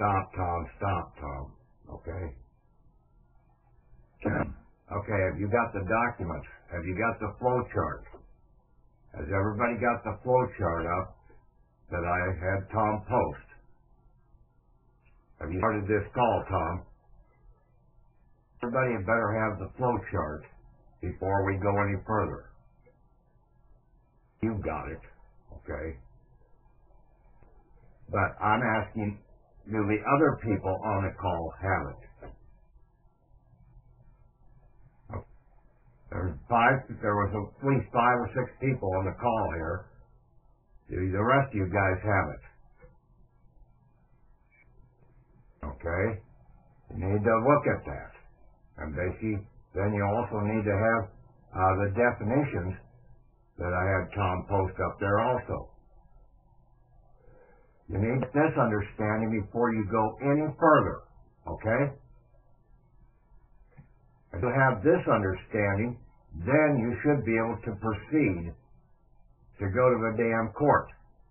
Stop, Tom. Okay? Okay, have you got the documents? Have you got the flow chart? Has everybody got the flow chart up that I had Tom post? Have you started this call, Tom? Everybody had better have the flow chart before we go any further. You've got it, okay? But I'm asking, do the other people on the call have it? There was at least 5 or 6 people on the call here. Do the rest of you guys have it? Okay? You need to look at that. And basically, then you also need to have the definitions that I had Tom post up there also. You need this understanding before you go any further, okay? If you have this understanding, then you should be able to proceed to go to the damn court.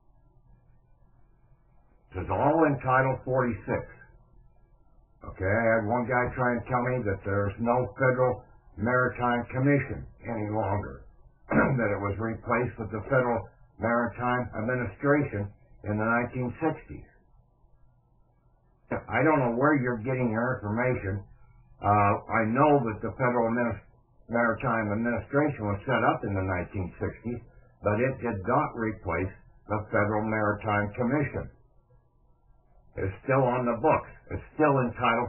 This is all in Title 46. Okay, I had one guy try and tell me that there's no Federal Maritime Commission any longer, that it was replaced with the Federal Maritime Administration in the 1960s. I don't know where you're getting your information. I know that the Federal Maritime Administration was set up in the 1960s, but it did not replace the Federal Maritime Commission. It's still on the books. It's still in Title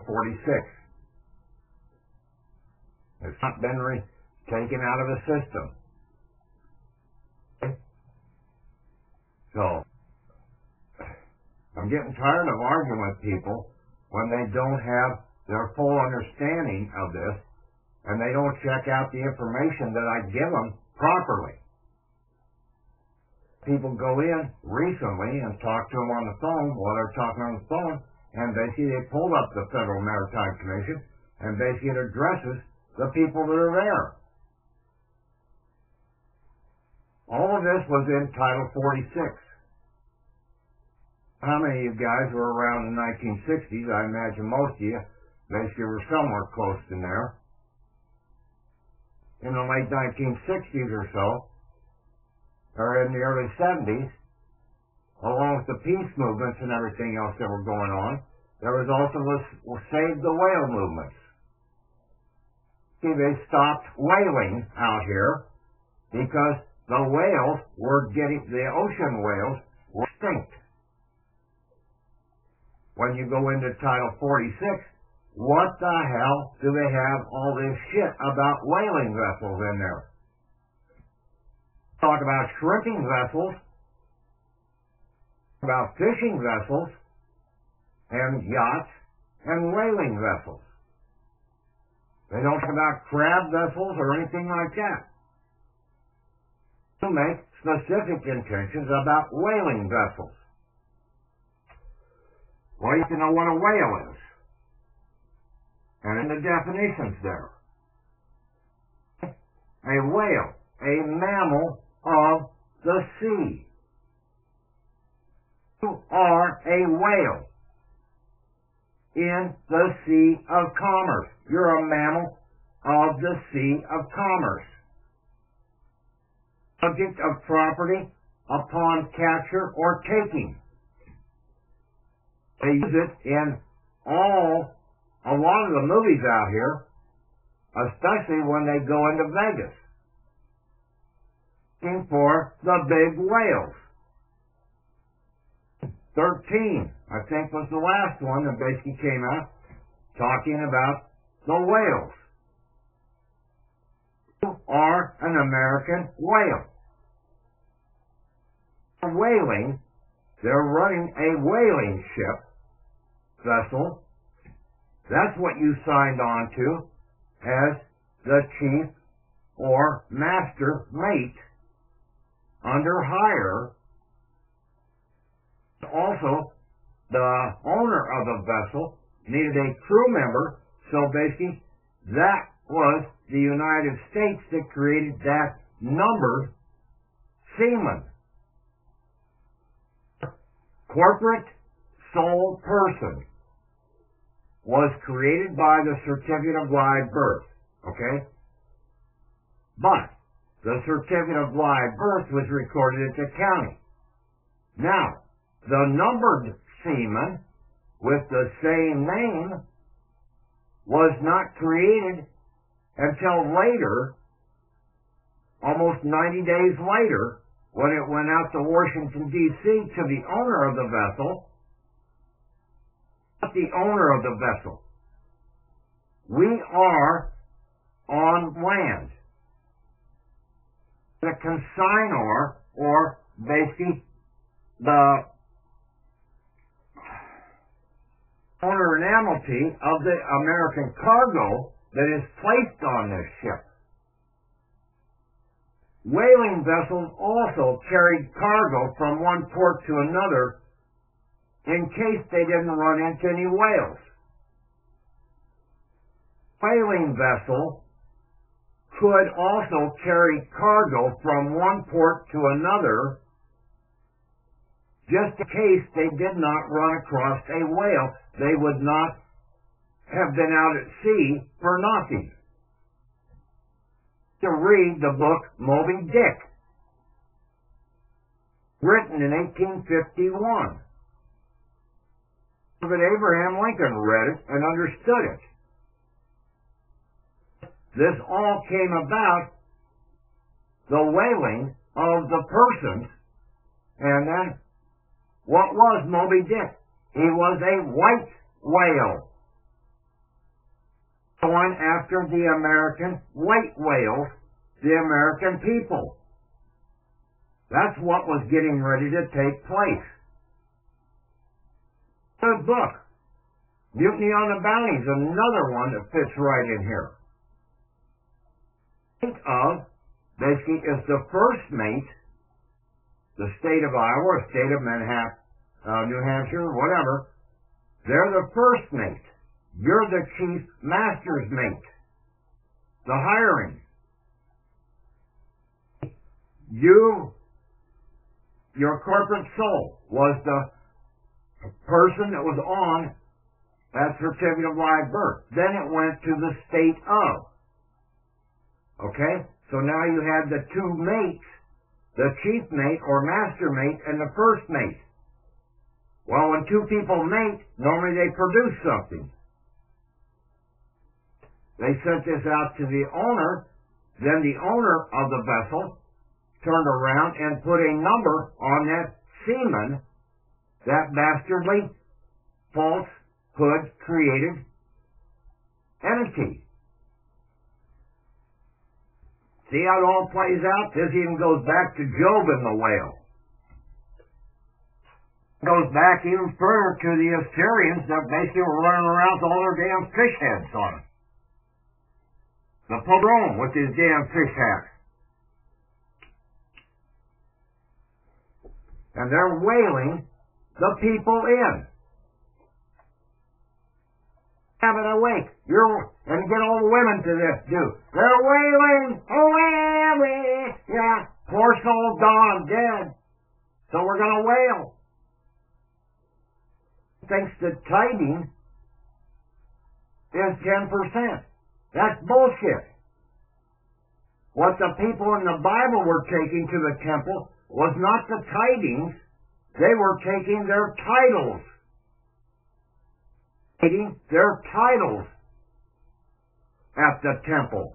46. It's not been taken out of the system. Okay? So, I'm getting tired of arguing with people when they don't have their full understanding of this, and they don't check out the information that I give them properly. People go in recently and talk to them on the phone while they're talking on the phone, and basically they pulled up the Federal Maritime Commission, and basically it addresses the people that are there. All of this was in Title 46. How many of you guys were around in the 1960s? I imagine most of you basically were somewhere close in there. In the late 1960s or so, or in the early 70s, along with the peace movements and everything else that were going on, there was also the Save the Whale movements. See, they stopped whaling out here because the whales were the ocean whales were extinct. When you go into Title 46, what the hell do they have all this shit about whaling vessels in there? Talk about shrimping vessels, about fishing vessels, and yachts, and whaling vessels. They don't talk about crab vessels or anything like that. To make specific intentions about whaling vessels. Well, you have to know what a whale is. And in the definitions there. A whale, a mammal of the sea. You are a whale in the Sea of Commerce. You're a mammal of the Sea of Commerce. Subject of property upon capture or taking. They use it in a lot of the movies out here, especially when they go into Vegas, looking for the big whales. 13, I think, was the last one that basically came out talking about the whales. You are an American whale. Whaling, they're running a whaling ship, vessel. That's what you signed on to as the chief or master mate under hire. Also, the owner of a vessel needed a crew member, so basically that was the United States that created that numbered seaman. Corporate sole person. was created by the certificate of live birth, okay? But the certificate of live birth was recorded at the county. Now, the numbered semen with the same name was not created until later, almost 90 days later, when it went out to Washington, D.C. to the owner of the vessel. Not the owner of the vessel. We are on land. The consignor, or basically the owner and amity of the American cargo that is placed on this ship. Whaling vessels also carried cargo from one port to another in case they didn't run into any whales. Whaling vessel could also carry cargo from one port to another just in case they did not run across a whale. They would not have been out at sea for nothing. To read the book Moby Dick, written in 1851. But Abraham Lincoln read it and understood it. This all came about the whaling of the persons, and then what was Moby Dick? He was a white whale, going after the American white whales, the American people. That's what was getting ready to take place. The book, Mutiny on the Bounty, is another one that fits right in here. Think of, basically, is the first mate, the state of Iowa, state of Manhattan, New Hampshire, whatever. They're the first mate. You're the chief master's mate. The hiring. Your corporate soul was the person that was on that certificate of live birth. Then it went to the state of. Okay? So now you had the two mates, the chief mate or master mate and the first mate. Well, when two people mate, normally they produce something. They sent this out to the owner, then the owner of the vessel turned around and put a number on that semen, that dastardly, falsehood created entity. See how it all plays out? This even goes back to Job and the whale. It goes back even further to the Assyrians that basically were running around with all their damn fish heads on them. The pogrom with his damn fish hat. And they're whaling the people in. Have it awake. And get all the women to this, too. They're wailing. Oh, yeah. Poor soul Don dead. So we're going to wail. Thinks that tithing is 10%. That's bullshit. What the people in the Bible were taking to the temple was not the tithings. They were taking their titles. Taking their titles at the temple.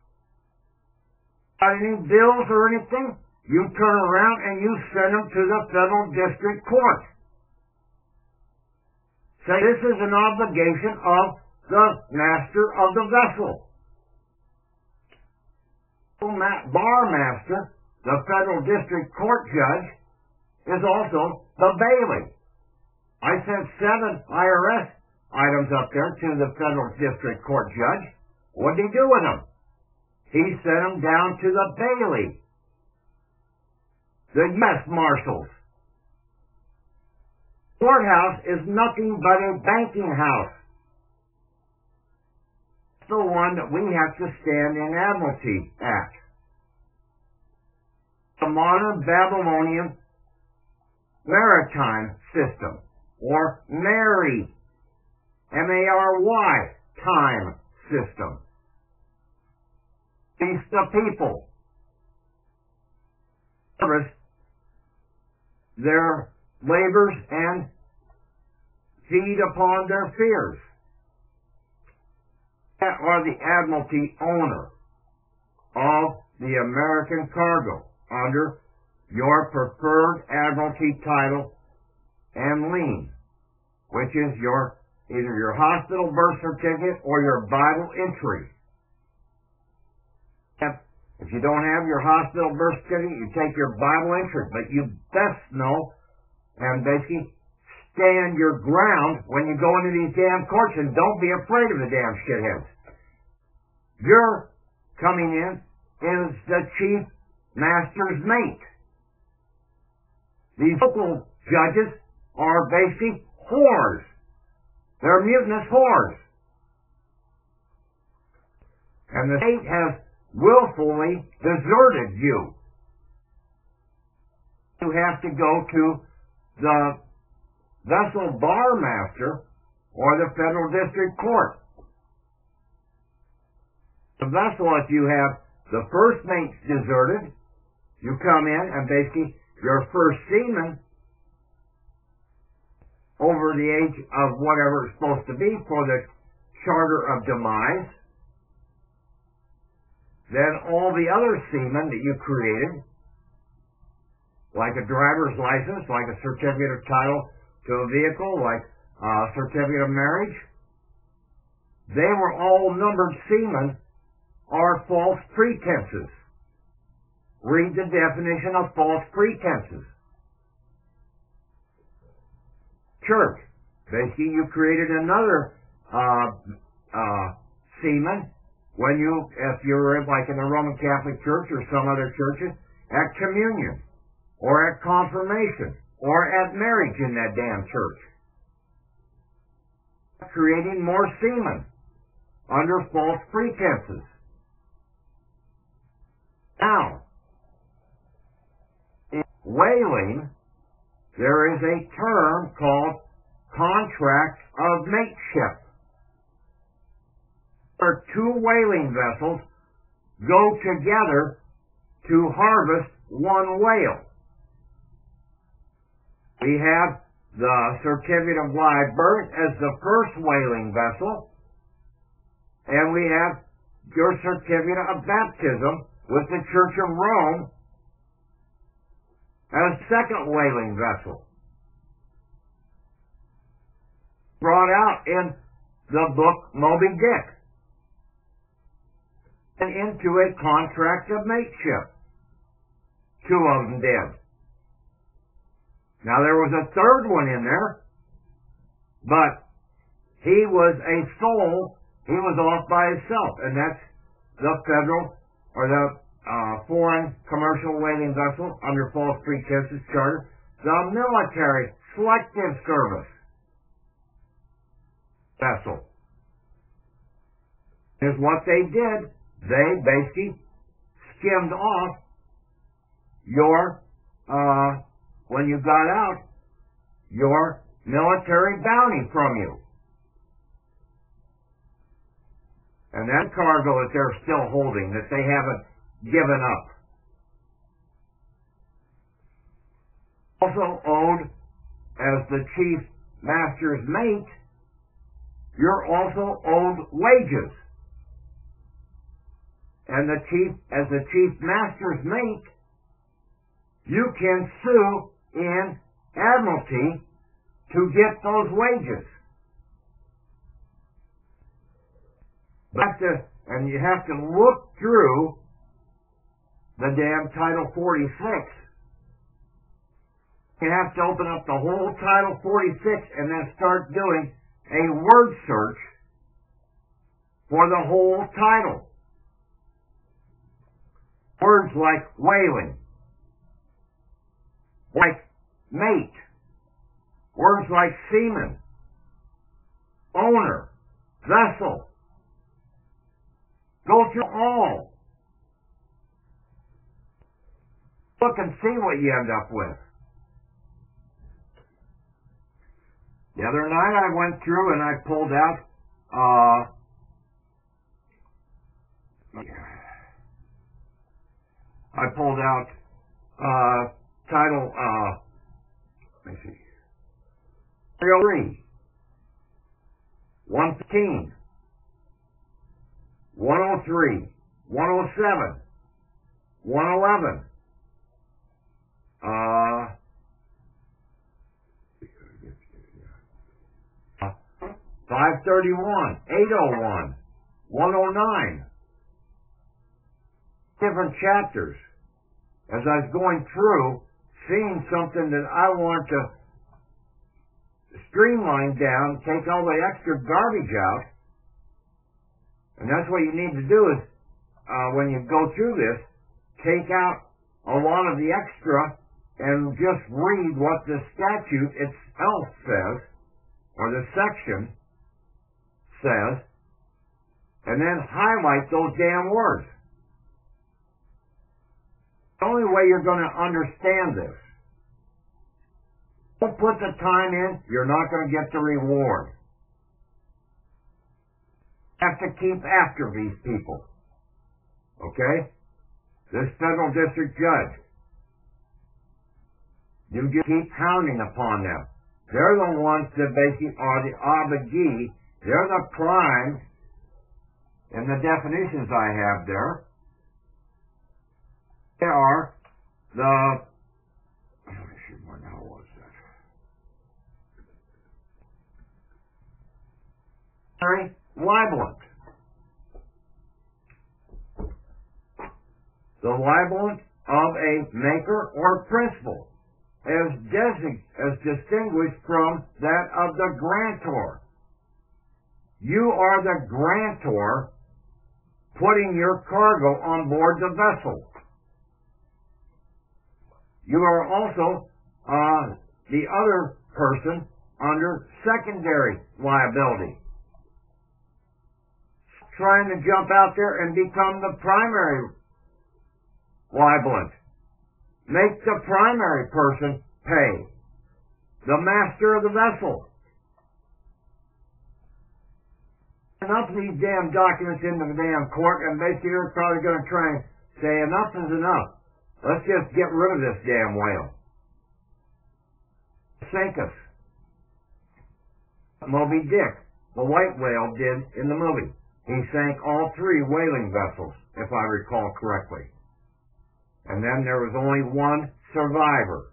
Got any bills or anything? You turn around and you send them to the federal district court. Say this is an obligation of the master of the vessel. Bar master, the federal district court judge, is also the bailey. I sent 7 IRS items up there to the federal district court judge. What did he do with them? He sent them down to the bailey, the U.S. Marshals. Courthouse is nothing but a banking house. It's the one that we have to stand in admiralty at. The modern Babylonian maritime system, or MARI, M-A-R-Y, time system. Feast the people. Harvest their labors and feed upon their fears. That are the Admiralty owner of the American cargo under your preferred Admiralty title and lien, which is either your hospital birth certificate or your Bible entry. If you don't have your hospital birth certificate, you take your Bible entry, but you best know and basically stand your ground when you go into these damn courts, and don't be afraid of the damn shitheads. You're coming in as the chief master's mate. These local judges are basically whores. They're mutinous whores. And the state has willfully deserted you. You have to go to the vessel bar master or the federal district court. The vessel, if you have the first mate deserted, you come in and basically your first seaman over the age of whatever it's supposed to be for the charter of demise, then all the other seamen that you created, like a driver's license, like a certificate of title to a vehicle, like a certificate of marriage, they were all numbered seamen, are false pretenses. Read the definition of false pretenses. Church. Basically, you created another seaman when if you're like in the Roman Catholic Church or some other churches, at communion, or at confirmation, or at marriage in that damn church. Creating more seamen under false pretenses. Now, in whaling, there is a term called contract of mateship. Where two whaling vessels go together to harvest one whale. We have the certificate of live birth as the first whaling vessel, and we have your certificate of baptism with the Church of Rome as second whaling vessel. Brought out in the book Moby Dick. And into a contract of mateship. Two of them did. Now there was a third one in there, but he was a soul, he was off by himself, and that's the federal or the foreign commercial whaling vessel under false pretenses charter, the military selective service vessel. Is what they did. They basically skimmed off your, when you got out, your military bounty from you. And that cargo that they're still holding, that they haven't given up. Also owed as the chief master's mate, you're also owed wages. And as the chief master's mate, you can sue in Admiralty to get those wages. And you have to look through the damn Title 46. You have to open up the whole Title 46 and then start doing a word search for the whole title. Words like whaling, like mate, words like seaman, owner, vessel. Go through all. Look and see what you end up with. The other night I went through and I pulled out, title, let me see, 303, 115, 103, 107, 111, 531, 801, 109, different chapters. As I was going through, seeing something that I want to streamline down, take all the extra garbage out, and that's what you need to do is, when you go through this, take out a lot of the extra and just read what the statute itself says, or the section says, and then highlight those damn words. The only way you're going to understand this. Don't put the time in, you're not going to get the reward. You have to keep after these people. Okay? This federal district judge. You just keep hounding upon them. They're the ones that basically are the abogee. They're the crimes in the definitions I have there. They are the, let me see, what the hell was that? Libelant. The libelant of a maker or principal as distinguished from that of the grantor. You are the grantor putting your cargo on board the vessel. You are also the other person under secondary liability. Trying to jump out there and become the primary libelant. Make the primary person pay. The master of the vessel. Enough of these damn documents in the damn court, and basically you're probably going to try and say enough is enough. Let's just get rid of this damn whale. Sink us. Moby Dick, the white whale, did in the movie. He sank all 3 whaling vessels, if I recall correctly. And then there was only one survivor.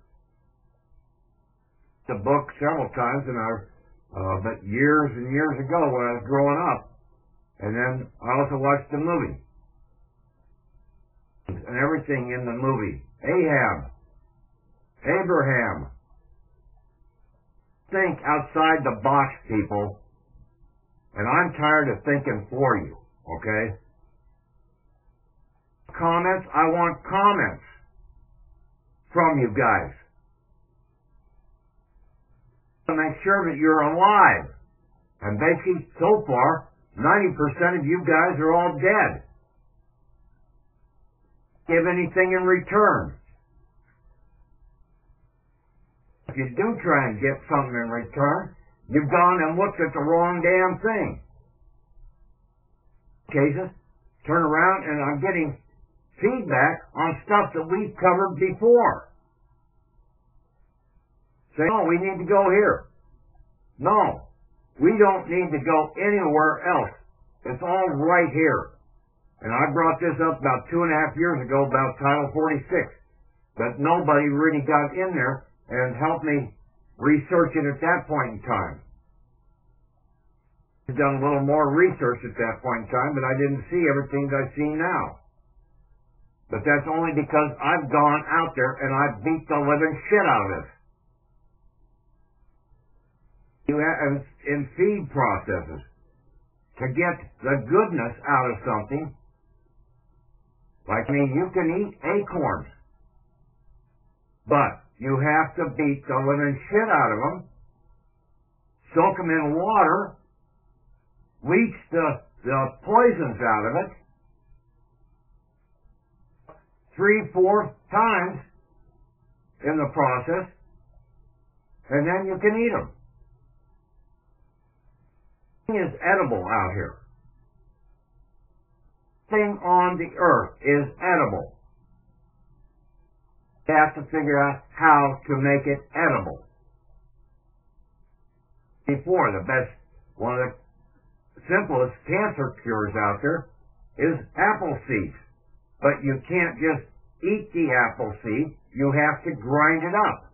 The book several times, and but years and years ago when I was growing up. And then I also watched the movie. And everything in the movie. Ahab. Abraham. Think outside the box, people. And I'm tired of thinking for you, okay? Comments, I want comments from you guys. To make sure that you're alive. And basically, so far, 90% of you guys are all dead. Give anything in return. If you do try and get something in return, you've gone and looked at the wrong damn thing. Cases, turn around and I'm getting feedback on stuff that we've covered before. Say, no, we need to go here. No, we don't need to go anywhere else. It's all right here. And I brought this up about 2.5 years ago about Title 46. But nobody really got in there and helped me research it at that point in time. I've done a little more research at that point in time, but I didn't see everything that I see now. But that's only because I've gone out there and I've beat the living shit out of it. You have in feed processes to get the goodness out of something. Like, you can eat acorns, but you have to beat the living shit out of them, soak them in water, leach the poisons out of it 3-4 times in the process, and then you can eat them. is edible out here. Thing on the earth is edible. You have to figure out how to make it edible. Before, one of the simplest cancer cures out there is apple seeds. But you can't just eat the apple seed. You have to grind it up.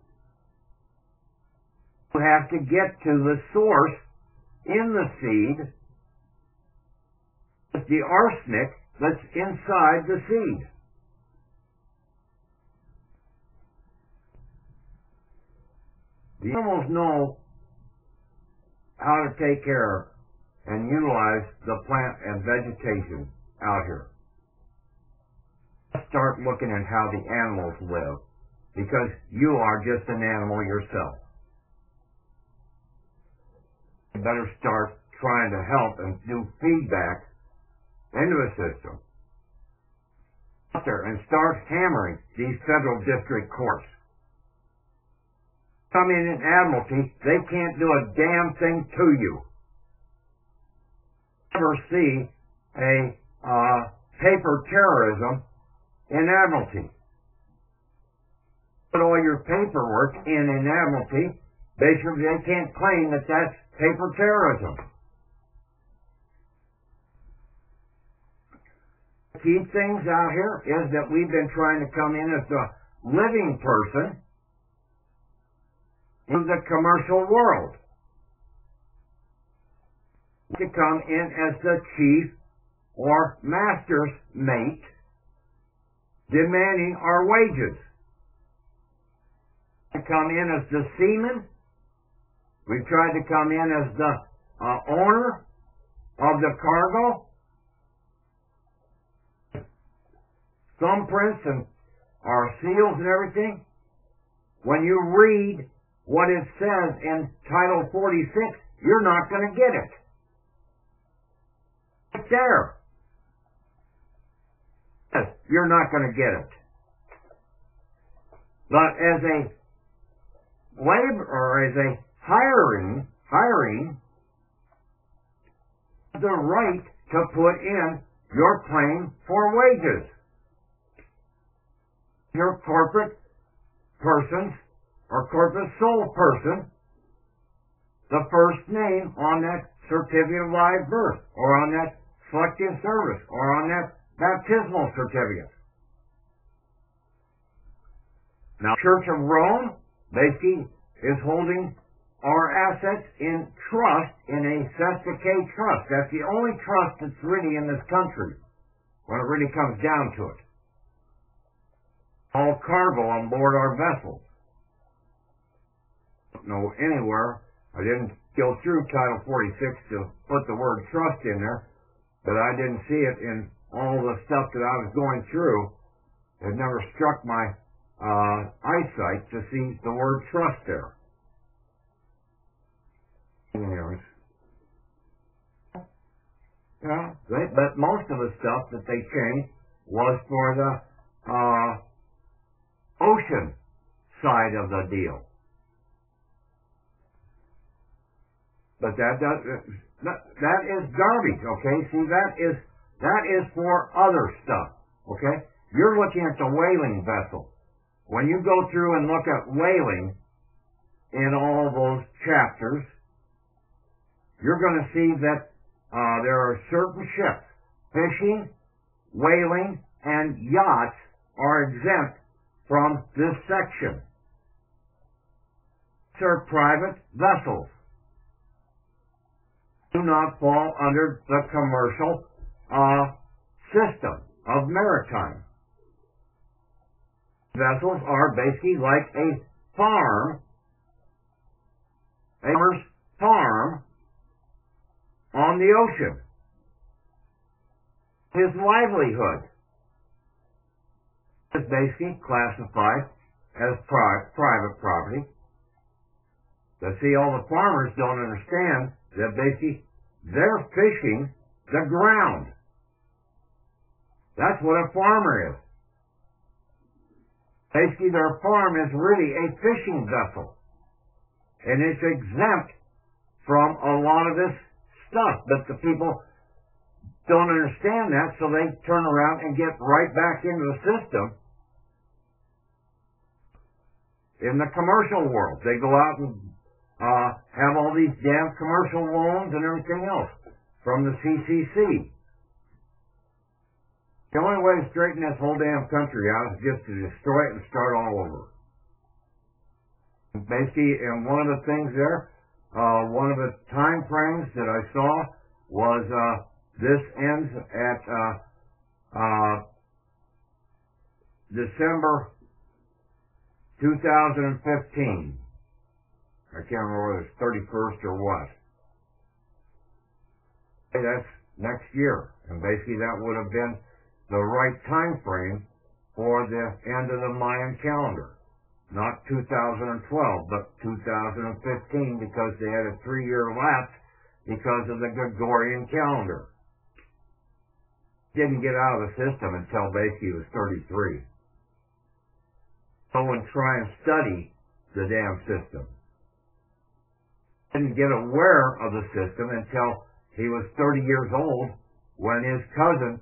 You have to get to the source in the seed, the arsenic that's inside the seed. The animals know how to take care and utilize the plant and vegetation out here. Let's start looking at how the animals live, because you are just an animal yourself. You better start trying to help and do feedback into the system out there and start hammering these federal district courts. Come in admiralty, they can't do a damn thing to you. Never see a paper terrorism in admiralty. Put all your paperwork in admiralty, basically they can't claim that that's paper terrorism. The key things out here is that we've been trying to come in as the living person in the commercial world. To come in as the chief or master's mate, demanding our wages. To come in as the seaman. We've tried to come in as the owner of the cargo. Thumbprints and our seals and everything. When you read what it says in Title 46, you're not going to get it. It's there. Yes, you're not going to get it. But as a labor or as a hiring the right to put in your claim for wages. Your corporate persons or corporate sole person, the first name on that certificate of live birth, or on that selective service, or on that baptismal certificate. Now, Church of Rome basically is holding our assets in trust, in a Sestake trust. That's the only trust that's really in this country when it really comes down to it. All cargo on board our vessels. Don't know anywhere. I didn't go through Title 46 to put the word trust in there, but I didn't see it in all the stuff that I was going through. It never struck my eyesight to see the word trust there. Anyways. Yeah, but most of the stuff that they changed was for the ocean side of the deal. But that is garbage, okay? See, that is for other stuff, okay? You're looking at the whaling vessel. When you go through and look at whaling in all those chapters, you're going to see that there are certain ships, fishing, whaling, and yachts are exempt from this section. These are private vessels. Do not fall under the commercial system of maritime. Vessels are basically like a farm, a farmer's farm on the ocean. His livelihood is basically classified as private property. But see, all the farmers don't understand that basically they're fishing the ground. That's what a farmer is. Basically, their farm is really a fishing vessel. And it's exempt from a lot of this stuff. But the people don't understand that, so they turn around and get right back into the system. In the commercial world, they go out and have all these damn commercial loans and everything else from the CCC. The only way to straighten this whole damn country out is just to destroy it and start all over. Basically, and one of the things there, one of the time frames that I saw was this ends at December 2015. I can't remember whether it's 31st or what. Hey, that's next year. And basically that would have been the right time frame for the end of the Mayan calendar. Not 2012, but 2015, because they had a 3-year lapse because of the Gregorian calendar. Didn't get out of the system until basically he was 33. Go and try and study the damn system. Didn't get aware of the system until he was 30 years old when his cousin,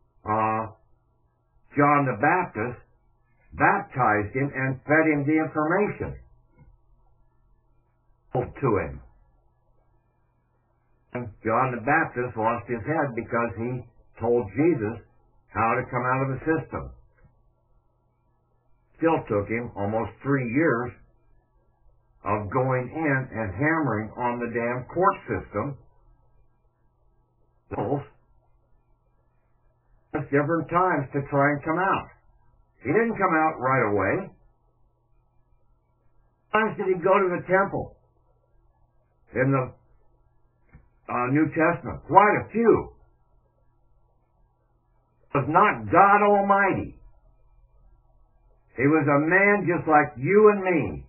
John the Baptist, baptized him and fed him the information to him. And John the Baptist lost his head because he told Jesus how to come out of the system. Still took him almost 3 years of going in and hammering on the damn court system. At different times to try and come out. He didn't come out right away. How many times did he go to the temple in the New Testament? Quite a few. It was not God Almighty. He was a man just like you and me.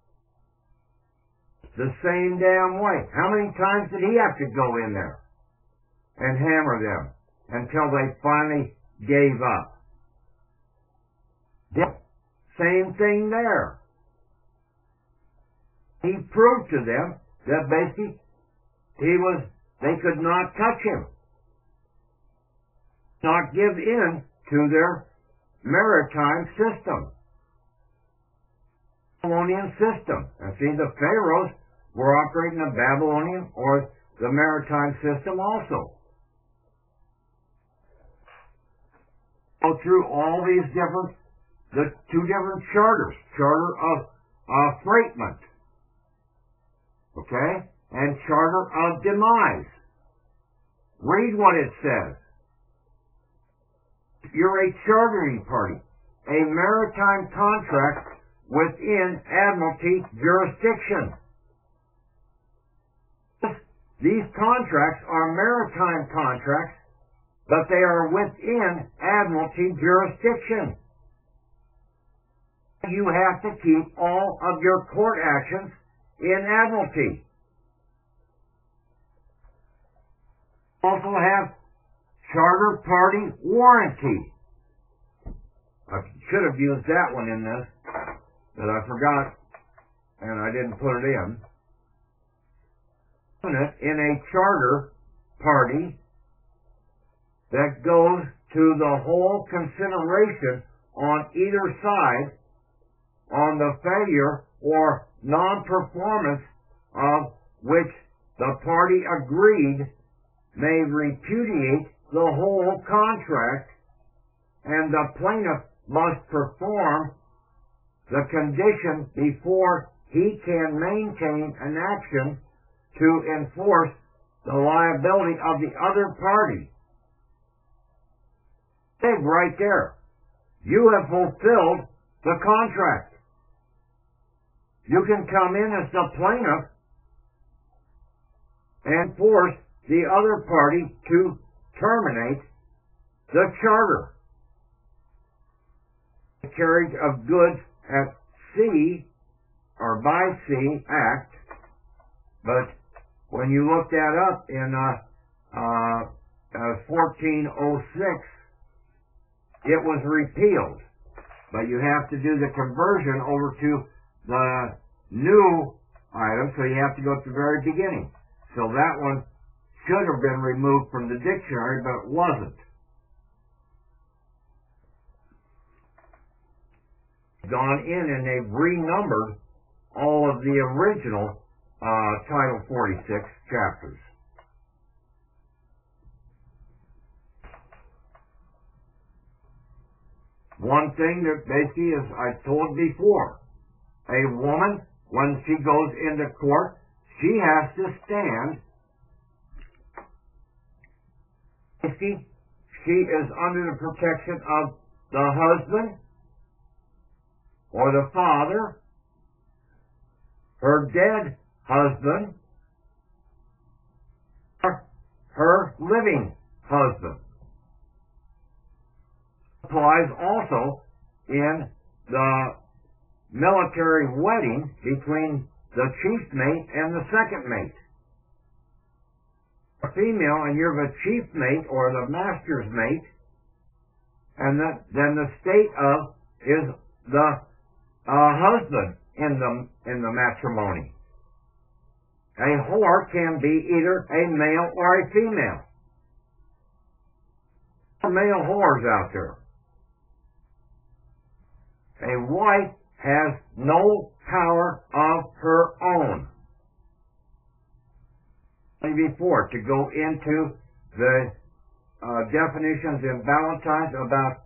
The same damn way. How many times did he have to go in there and hammer them until they finally gave up? Same thing there. He proved to them that basically they could not touch him, not give in to their maritime system, Babylonian system. And see, the pharaohs were operating the Babylonian or the maritime system also. Go through all these the two different charters, charter of freightment, okay, and charter of demise. Read what it says. You're a chartering party, a maritime contract within Admiralty jurisdiction. These contracts are maritime contracts, but they are within Admiralty jurisdiction. You have to keep all of your court actions in Admiralty. Also have charter party warranty. I should have used that one in this, but I forgot, and I didn't put it in. In a charter party that goes to the whole consideration on either side on the failure or non-performance of which the party agreed may repudiate the whole contract, and the plaintiff must perform the condition before he can maintain an action to enforce the liability of the other party. Big right there. You have fulfilled the contract. You can come in as the plaintiff and force the other party to terminate the charter. The Carriage of Goods at Sea or by Sea Act, but when you look that up in 1406, it was repealed. But you have to do the conversion over to the new item, so you have to go to the very beginning. So that one should have been removed from the dictionary, but it wasn't. Gone in and they've renumbered all of the original Title 46 chapters. One thing that basically, as I told before, a woman, when she goes into court, she has to stand. Basically, she is under the protection of the husband or the father, her dead husband, or her living husband. Applies also in the military wedding between the chief mate and the second mate. A female, and you're the chief mate or the master's mate, and then the state of is the husband in the matrimony. A whore can be either a male or a female. There are male whores out there. A wife has no power of her own. Before, to go into the definitions in Valentine's about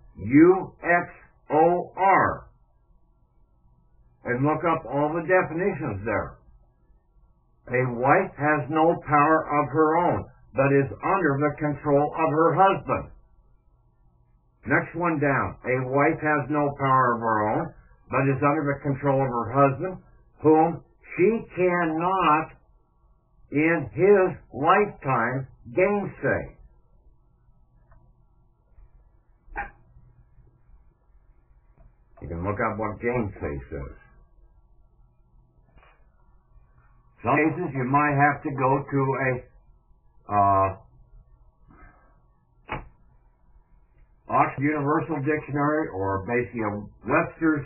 UXOR and look up all the definitions there. A wife has no power of her own, but is under the control of her husband. Next one down. A wife has no power of her own, but is under the control of her husband, whom she cannot, in his lifetime, gainsay. You can look up what gainsay says. Some cases you might have to go to a Oxford Universal Dictionary or basically a Webster's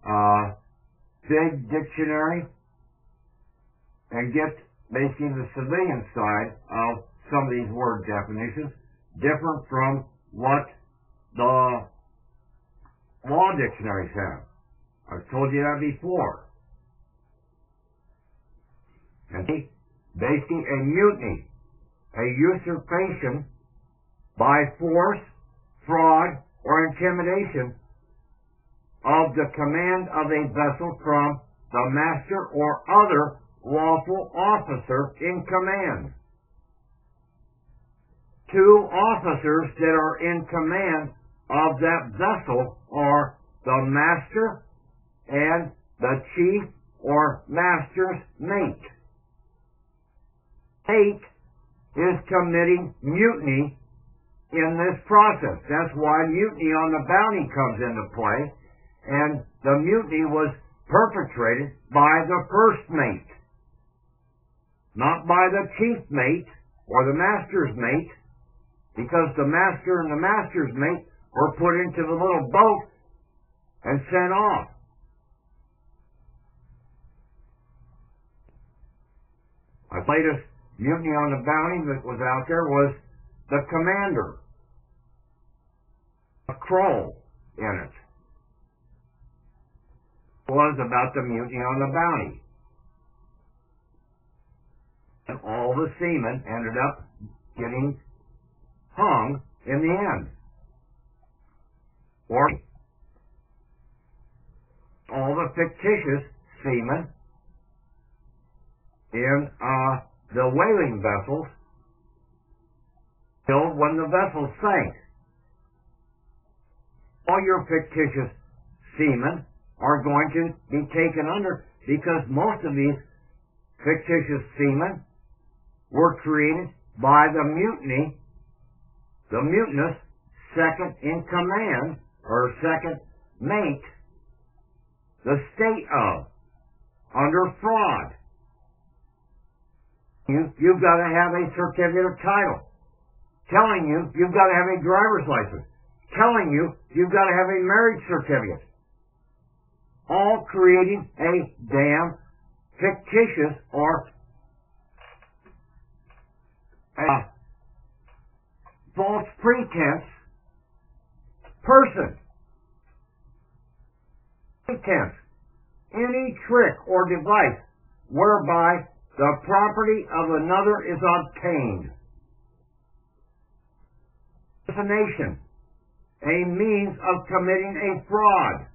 Big Dictionary and get basically the civilian side of some of these word definitions, different from what the law dictionaries have. I've told you that before. And basically a mutiny, a usurpation by force, fraud, or intimidation of the command of a vessel from the master or other lawful officer in command. Two officers that are in command of that vessel are the master and the chief or master's mate. Mate is committing mutiny in this process. That's why mutiny on the Bounty comes into play, and the mutiny was perpetrated by the first mate, not by the chief mate or the master's mate, because the master and the master's mate were put into the little boat and sent off. The latest mutiny on the Bounty that was out there was the commander, a crow in it. It was about the mutiny on the Bounty. And all the seamen ended up getting hung in the end. Or all the fictitious seamen in the whaling vessels killed when the vessel sank. All your fictitious seamen are going to be taken under, because most of these fictitious seamen were created by the mutiny, the mutinous second in command, or second mate, the state of, under fraud. You've got to have a certificate of title telling you you've got to have a driver's license, telling you you've got to have a marriage certificate, all creating a damn fictitious or a false pretense person. Pretense. Any trick or device whereby the property of another is obtained. Impersonation. A means of committing a fraud.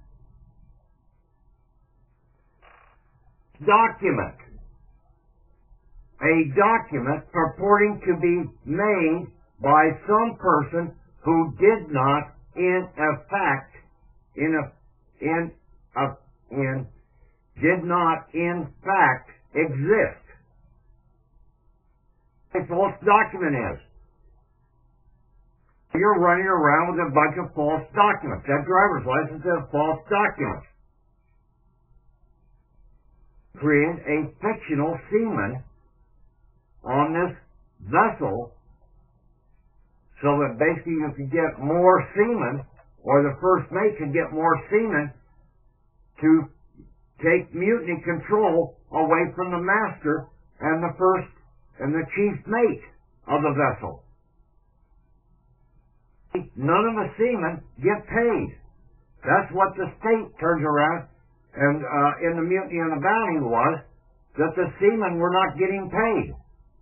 Document. A document purporting to be made by some person who did not, in fact exist. A false document is. You're running around with a bunch of false documents. That driver's license is a false document. Create a fictional seaman on this vessel so that basically you could get more seamen, or the first mate could get more seamen to take mutiny control away from the master and the first and the chief mate of the vessel. None of the seamen get paid. That's what the state turns around and in the Mutiny on the Bounty was that the seamen were not getting paid.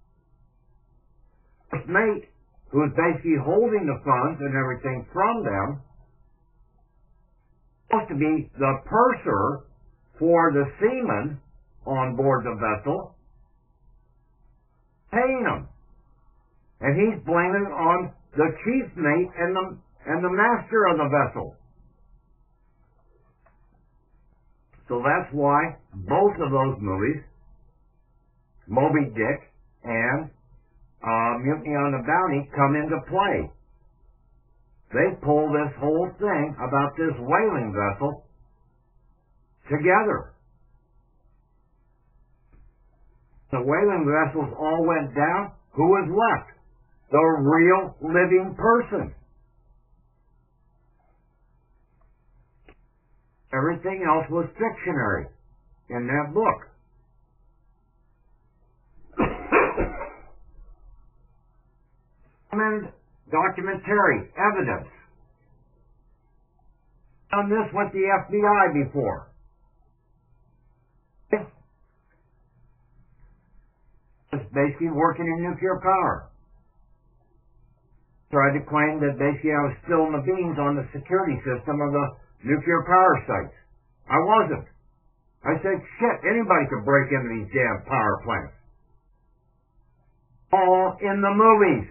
First mate, who was basically holding the funds and everything from them, supposed to be the purser for the seamen on board the vessel, paying them. And he's blaming on the chief mate and the master of the vessel. So that's why both of those movies, Moby Dick and Mutiny on the Bounty, come into play. They pull this whole thing about this whaling vessel together. The whaling vessels all went down. Who was left? The real living person. Everything else was fictionary in that book. Documentary evidence. Done this with the FBI before. It's basically working in nuclear power. Tried to claim that basically I was spilling the beans on the security system of the nuclear power sites. I wasn't. I said, shit, anybody could break into these damn power plants. All in the movies.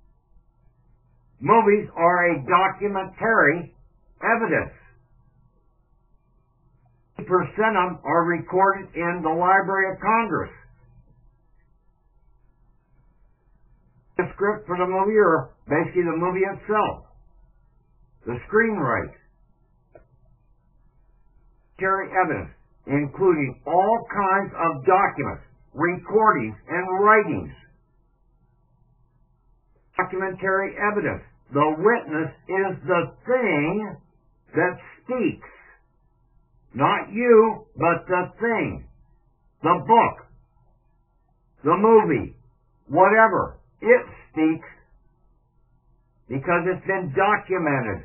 Movies are a documentary evidence. 80% of them are recorded in the Library of Congress. The script for the movie, or basically the movie itself. The screenwrite. Documentary evidence, including all kinds of documents, recordings, and writings. Documentary evidence. The witness is the thing that speaks. Not you, but the thing. The book. The movie. Whatever. It speaks because it's been documented.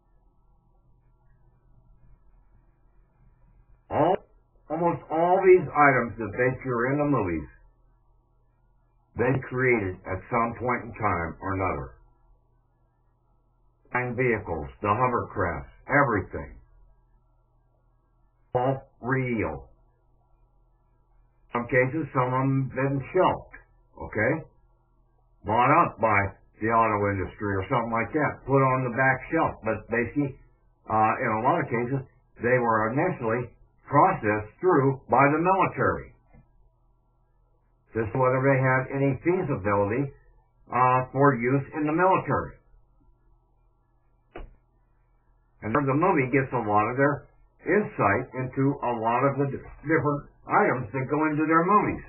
Almost all these items that basically are in the movies, been created at some point in time or another. Flying vehicles, the hovercrafts, everything. All real. In some cases, some of them have been shelved, okay? Bought up by the auto industry or something like that, put on the back shelf. But basically, in a lot of cases, they were initially processed through by the military. Just whether they had any feasibility for use in the military. And the movie gets a lot of their insight into a lot of the different items that go into their movies.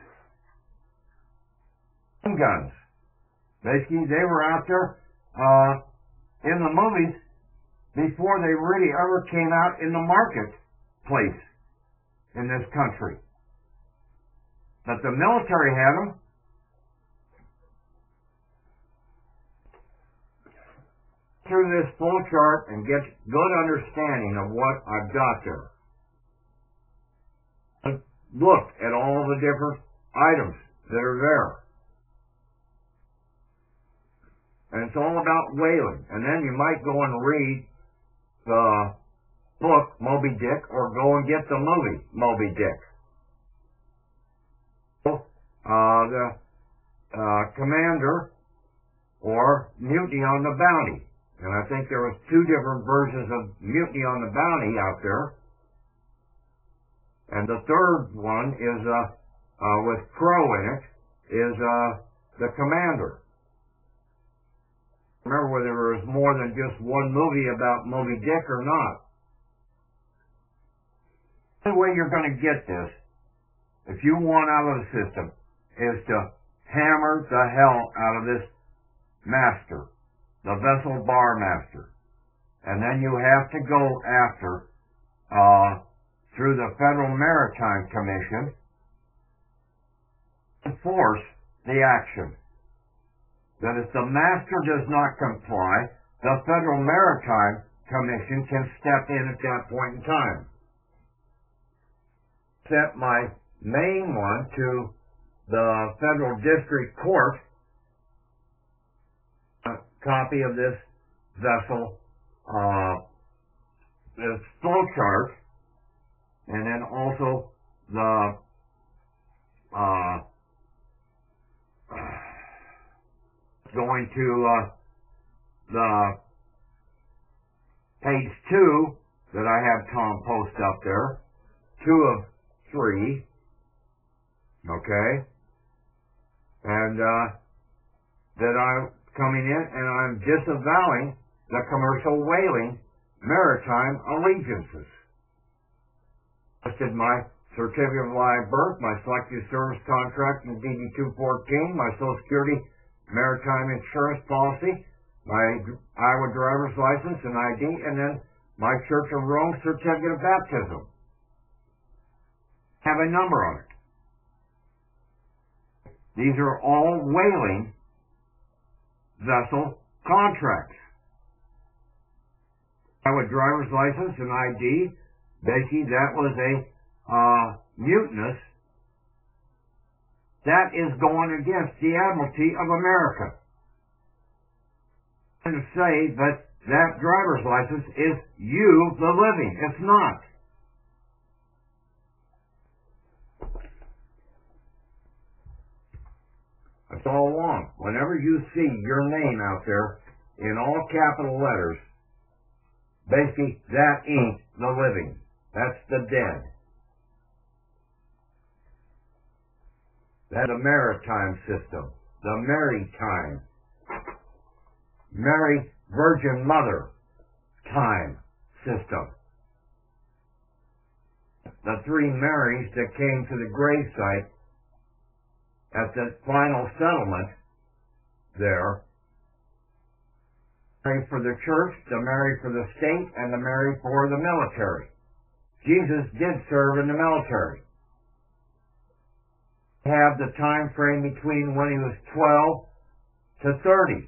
Guns. Basically, they were out there in the movies before they really ever came out in the marketplace in this country. But the military had them. through this flow chart and get good understanding of what I've got there. Look at all the different items that are there. And it's all about whaling. And then you might go and read the book, Moby Dick, or go and get the movie, Moby Dick. The Commander or Mutiny on the Bounty. And I think there was 2 different versions of Mutiny on the Bounty out there. And the third one is, with Crow in it, is the Commander. Remember whether there was more than just one movie about Moby Dick or not. The only way you're going to get this, if you want out of the system, is to hammer the hell out of this master, the vessel bar master. And then you have to go after, through the Federal Maritime Commission, enforce the action. That if the master does not comply, the Federal Maritime Commission can step in at that point in time. Sent my main one to the Federal District Court, a copy of this vessel, this flow chart, and then also the going to the page 2 that I have Tom post up there, 2 of 3, okay, and that I'm coming in and I'm disavowing the commercial whaling maritime allegiances. Listed my certificate of live birth, my selective service contract and DD-214, my Social Security maritime insurance policy, my Iowa driver's license and ID, and then my Church of Rome certificate of baptism. Have a number on it. These are all whaling vessel contracts. Iowa driver's license and ID, basically that was a mutinous. That is going against the Admiralty of America. And to say that that driver's license is you, the living. It's not. That's all along. Whenever you see your name out there in all capital letters, basically that ain't the living. That's the dead. That's the maritime system, the Maritime, Mary Virgin Mother time system. The 3 Marys that came to the gravesite at the final settlement there, Mary for the church, the Mary for the state, and the Mary for the military. Jesus did serve in the military. Have the time frame between when he was 12 to 30.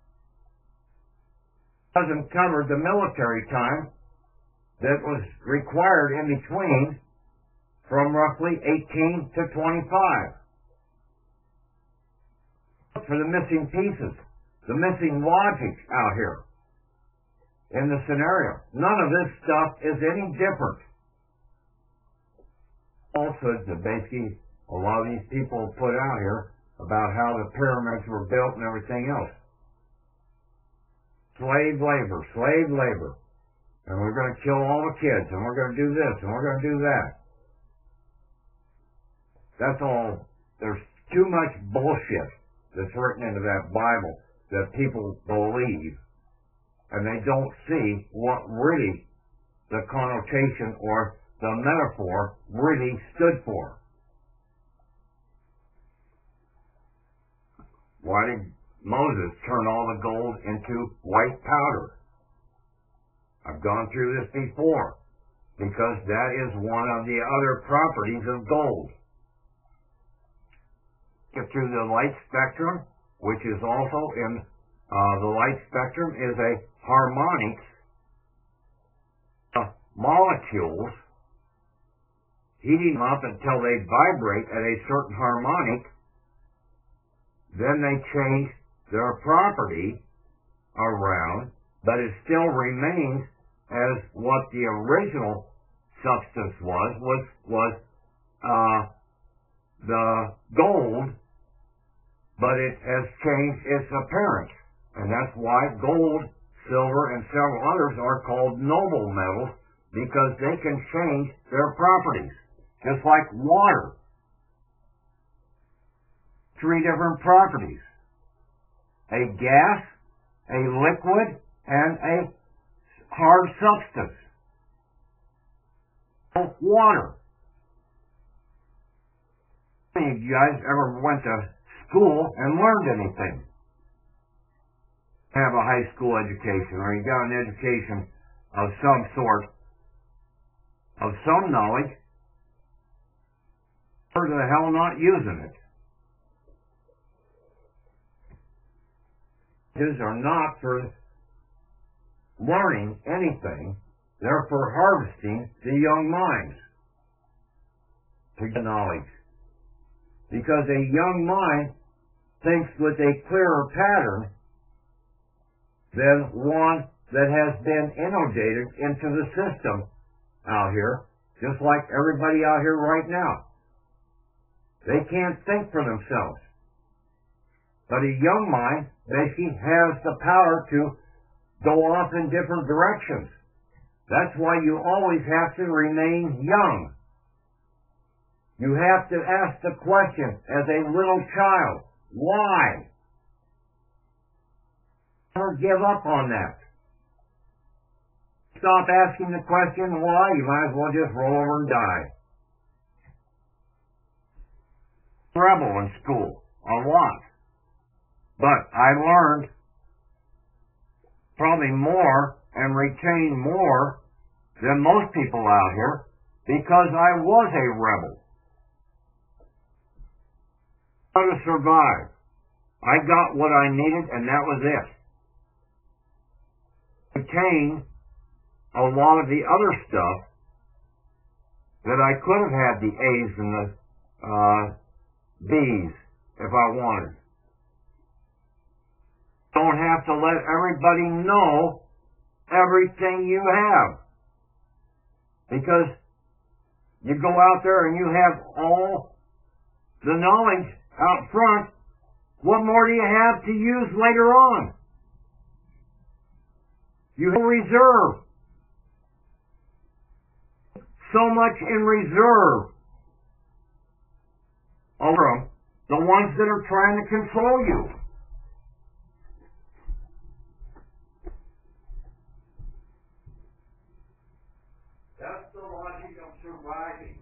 Doesn't cover the military time that was required in between from roughly 18 to 25. For the missing pieces, the missing logic out here in the scenario. None of this stuff is any different. Also, basically, a lot of these people put out here about how the pyramids were built and everything else. Slave labor. And we're going to kill all the kids, and we're going to do this, and we're going to do that. That's all. There's too much bullshit that's written into that Bible that people believe, and they don't see what really the connotation or the metaphor really stood for. Why did Moses turn all the gold into white powder? I've gone through this before, because that is one of the other properties of gold. Get through the light spectrum, which is also in the light spectrum, is a harmonics, molecules, heating them up until they vibrate at a certain harmonic, then they change their property around, but it still remains as what the original substance was the gold, but it has changed its appearance. And that's why gold, silver, and several others are called noble metals, because they can change their properties. Just like water. 3 different properties. A gas, a liquid, and a hard substance. Water. How many of you guys ever went to school and learned anything? Have a high school education, or you got an education of some sort, of some knowledge, or the hell not using it. These are not for learning anything, they're for harvesting the young minds to get knowledge. Because a young mind thinks with a clearer pattern than one that has been inundated into the system out here, just like everybody out here right now. They can't think for themselves. But a young mind basically has the power to go off in different directions. That's why you always have to remain young. You have to ask the question as a little child, why? Never give up on that. Stop asking the question why, you might as well just roll over and die. Rebel in school, a lot. But I learned probably more and retained more than most people out here because I was a rebel. How to survive. I got what I needed and that was it. Retained a lot of the other stuff that I could have had the A's and the B's if I wanted. Don't have to let everybody know everything you have. Because you go out there and you have all the knowledge out front, what more do you have to use later on? You have reserve. So much in reserve over them, the ones that are trying to control you. That's the logic of surviving.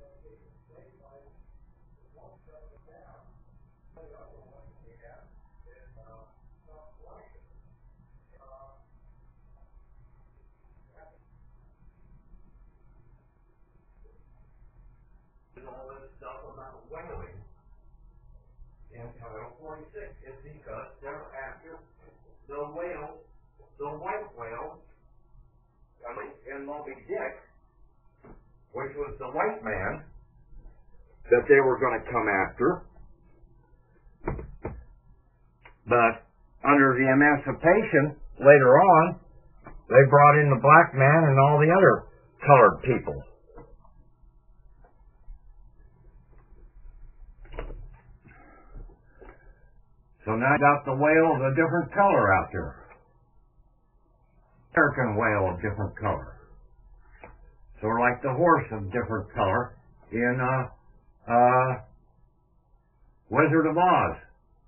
All this stuff about whaling in Title 46 is because they're after the whale, the white whale, in Moby Dick, which was the white man that they were going to come after. But under the emancipation, later on, they brought in the black man and all the other colored people. So now I got the whale of a different color out there. American whale of different color. Sort of like the horse of different color in Wizard of Oz.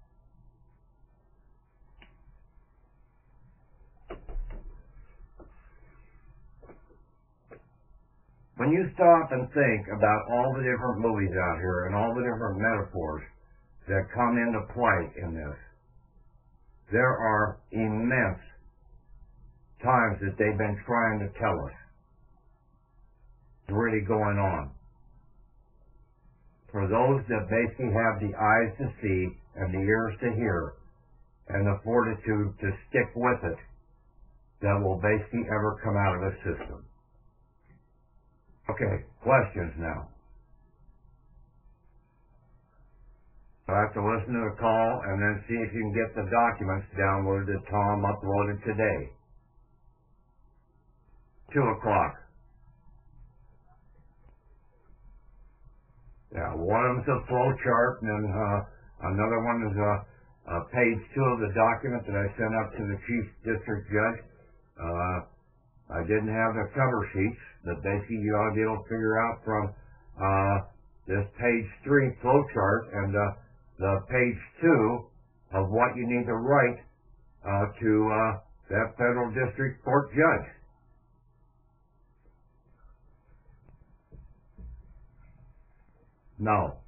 When you stop and think about all the different movies out here and all the different metaphors that come into play in this, there are immense times that they've been trying to tell us what's really going on. For those that basically have the eyes to see and the ears to hear and the fortitude to stick with it, that will basically ever come out of the system. Okay, questions now. I have to listen to the call and then see if you can get the documents downloaded that Tom uploaded today. 2 o'clock. Yeah, one of them's a flow chart, and then another one is page 2 of the document that I sent up to the Chief District Judge. I didn't have the cover sheets, but basically you ought to be able to figure out from this page 3 flow chart and the page 2 of what you need to write to that federal district court judge. No.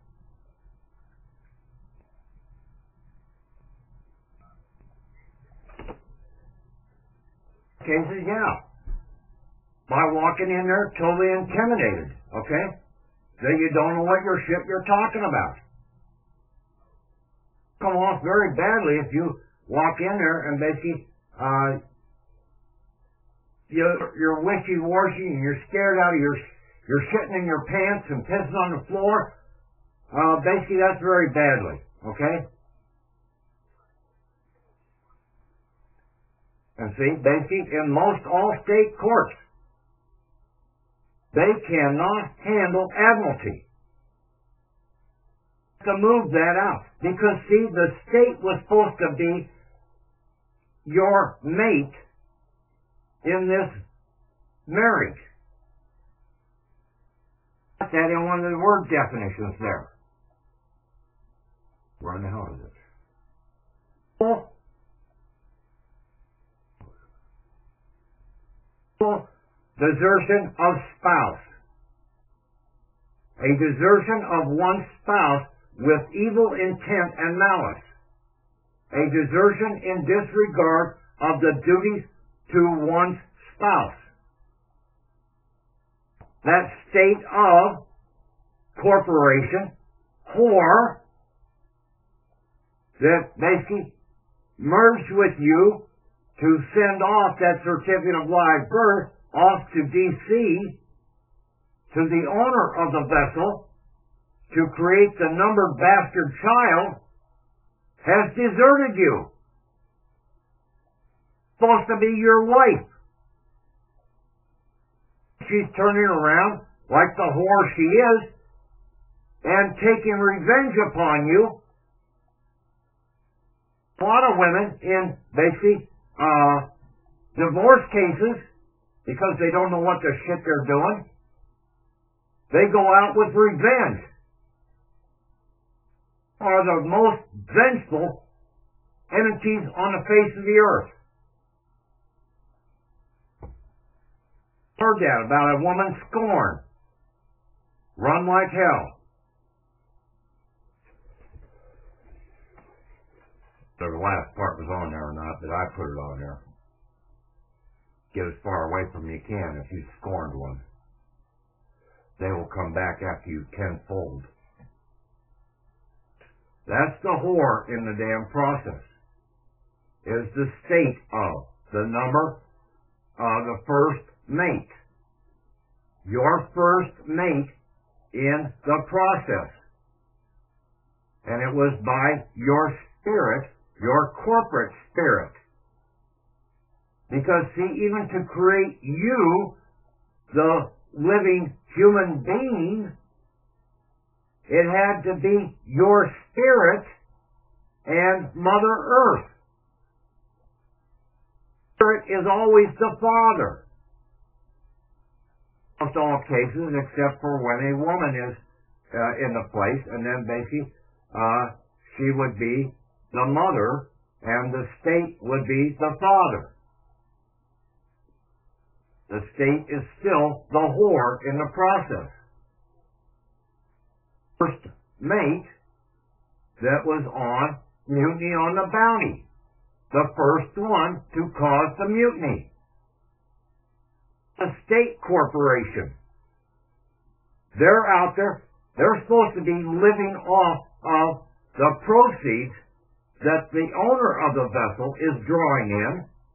Cases, yeah. By walking in there totally intimidated, okay? Then you don't know what shit you're talking about. Come off very badly if you walk in there and basically you're wishy-washy and you're scared out of you're shitting in your pants and pissing on the floor. Basically that's very badly, okay? And see, basically in most all state courts, they cannot handle admiralty. To move that out. Because, see, the state was supposed to be your mate in this marriage. Put that in one of the word definitions there. Where in the hell is it? Desertion of spouse. A desertion of one's spouse with evil intent and malice. A desertion in disregard of the duties to one's spouse. That state of corporation, whore, that basically merged with you to send off that certificate of live birth off to D.C. to the owner of the vessel to create the numbered bastard child has deserted you. Supposed to be your wife. She's turning around like the whore she is and taking revenge upon you. A lot of women in basically divorce cases, because they don't know what the shit they're doing, they go out with revenge. Are the most vengeful entities on the face of the earth. Heard that about a woman scorned. run like hell. The last part was on there or not, but I put it on there. Get as far away from you can if you scorned one. They will come back after you tenfold. That's the whore in the damn process. Is the state of the number of the first mate. Your first mate in the process. And it was by your spirit, your corporate spirit. Because see, even to create you, the living human being, it had to be your spirit and Mother Earth. Spirit is always the Father. In almost all cases, except for when a woman is in the place, and then basically she would be the mother, and the state would be the father. The state is still the whore in the process. First mate that was on Mutiny on the Bounty. The first one to cause the mutiny. A state corporation. They're out there. They're supposed to be living off of the proceeds that the owner of the vessel is drawing in.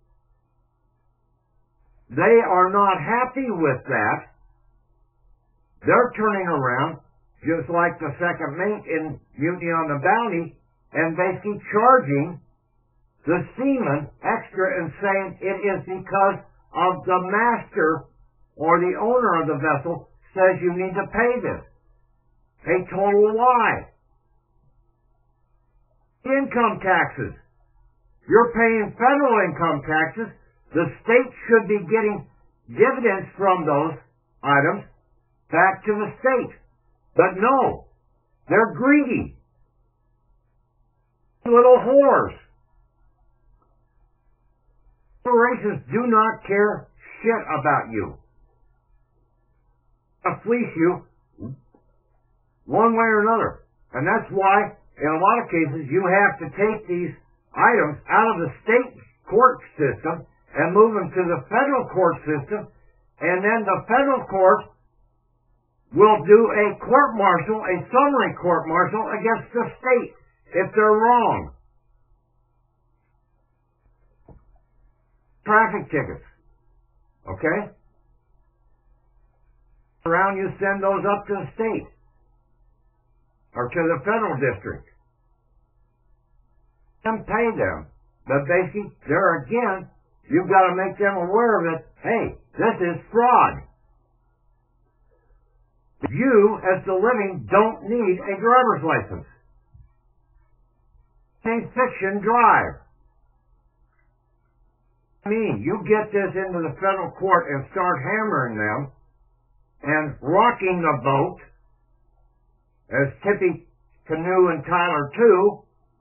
They are not happy with that. They're turning around, just like the second mate in Mutiny on the Bounty, and basically charging the seaman extra and saying it is because of the master or the owner of the vessel says you need to pay this. A total lie. Income taxes. You're paying federal income taxes. The state should be getting dividends from those items back to the state. But no, they're greedy. Little whores. Corporations do not care shit about you. They'll fleece you one way or another. And that's why, in a lot of cases, you have to take these items out of the state court system and move them to the federal court system, and then the federal court will do a court-martial, a summary court-martial against the state if they're wrong. Traffic tickets. Okay? Around you send those up to the state or to the federal district. And pay them. But basically, there again, you've got to make them aware of it. Hey, this is fraud. You, as the living, don't need a driver's license. Science fiction drive. I mean, you get this into the federal court and start hammering them and rocking the boat, as Tippy Canoe and Tyler too.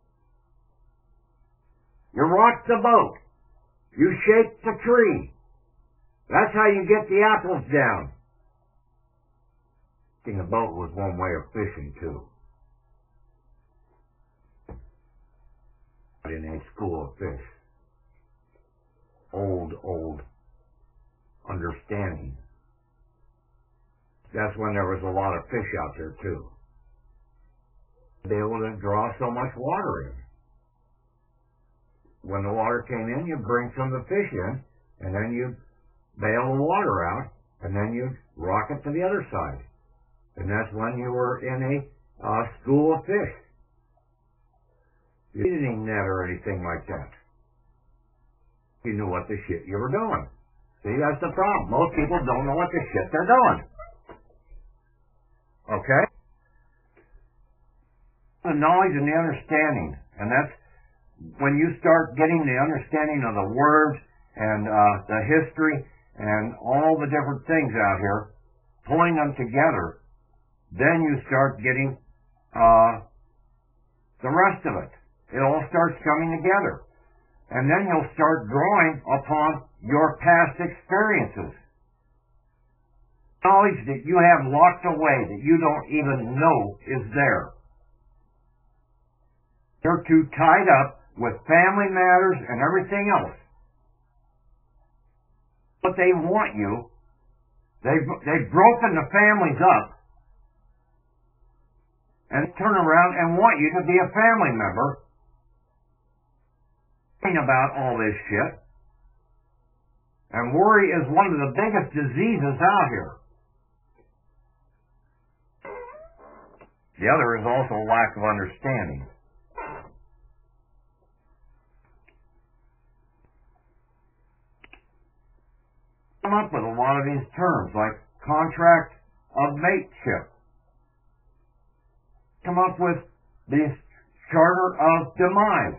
You rock the boat. You shake the tree. That's how you get the apples down. Shaking the boat was one way of fishing too. In a school of fish. Old understanding. That's when there was a lot of fish out there too. Be able to draw so much water in. When the water came in, you bring some of the fish in, and then you bail the water out, and then you rock it to the other side. And that's when you were in a school of fish. You didn't net or anything like that. You knew what the shit you were doing. See, that's the problem. Most people don't know what the shit they're doing. Okay? The knowledge and the understanding. And that's when you start getting the understanding of the words and the history and all the different things out here, pulling them together, then you start getting the rest of it. It all starts coming together. And then you'll start drawing upon your past experiences. Knowledge that you have locked away that you don't even know is there. You're too tied up with family matters and everything else. But they want you. They've broken the families up and turn around and want you to be a family member about all this shit. And worry is one of the biggest diseases out here. The other is also lack of understanding. Come up with a lot of these terms like contract of mateship. Come up with these charter of demise.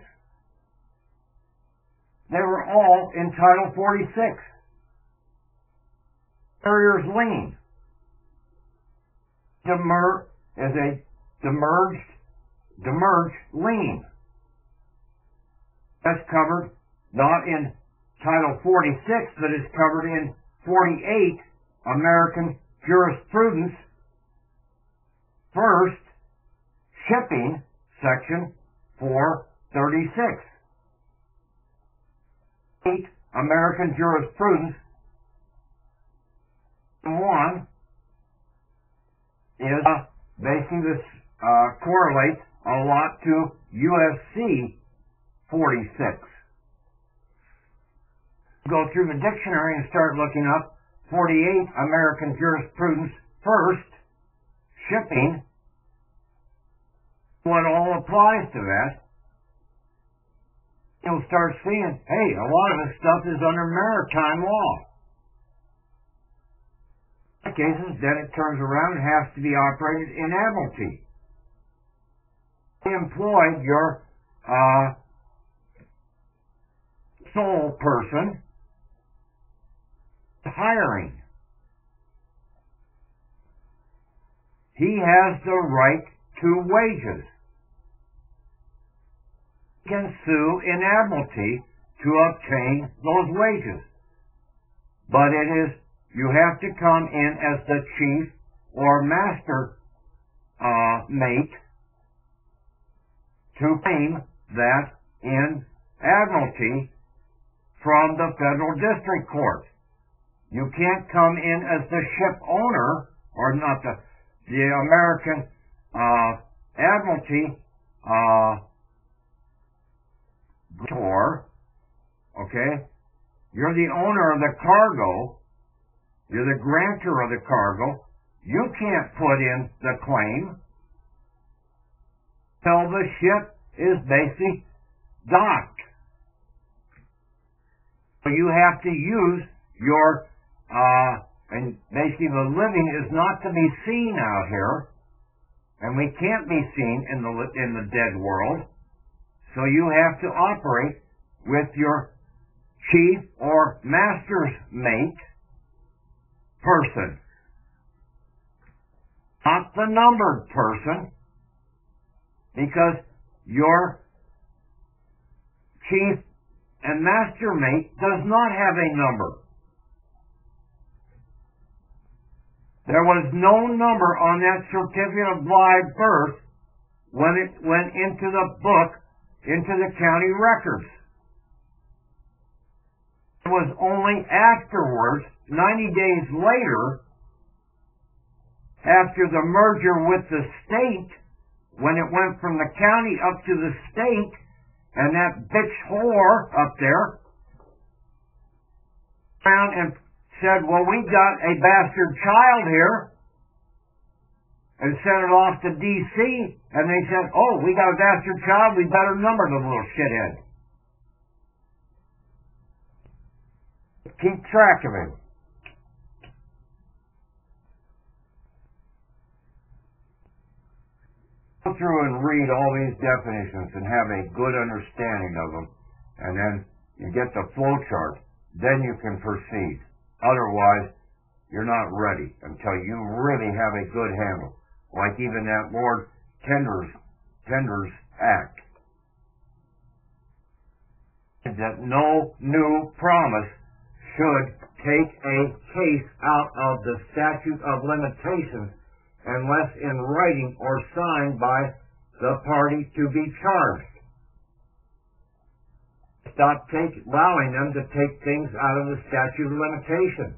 They were all in Title 46. Carrier's lien is a demerged lien. That's covered not in Title 46, but is covered in 48 American jurisprudence. First, shipping, Section 436. 8 American jurisprudence. One is basically this correlates a lot to USC 46. Go through the dictionary and start looking up 48 American jurisprudence. First, shipping, what all applies to that. You'll start seeing, hey, a lot of this stuff is under maritime law. In cases, then it turns around and has to be operated in admiralty. They employed your sole person hiring. He has the right to wages. He can sue in admiralty to obtain those wages. But it is, you have to come in as the chief or master mate to claim that in admiralty from the federal district court. You can't come in as the ship owner, or not the American admiralty tour, okay? You're the owner of the cargo. You're the grantor of the cargo. You can't put in the claim till the ship is basically docked. So you have to use your, and basically the living is not to be seen out here, and we can't be seen in the dead world. So you have to operate with your chief or master's mate person, not the numbered person, because your chief and master mate does not have a number. There was no number on that certificate of live birth when it went into the book, into the county records. It was only afterwards, 90 days later, after the merger with the state, when it went from the county up to the state, and that bitch whore up there found and said, well, we got a bastard child here, and sent it off to D.C., and they said, oh, we got a bastard child, we better number the little shithead. Keep track of him. Go through and read all these definitions and have a good understanding of them, and then you get the flow chart, then you can proceed. Otherwise, you're not ready until you really have a good handle. Like even that Lord Tenders Act. That no new promise should take a case out of the statute of limitations unless in writing or signed by the party to be charged. Stop allowing them to take things out of the statute of limitations.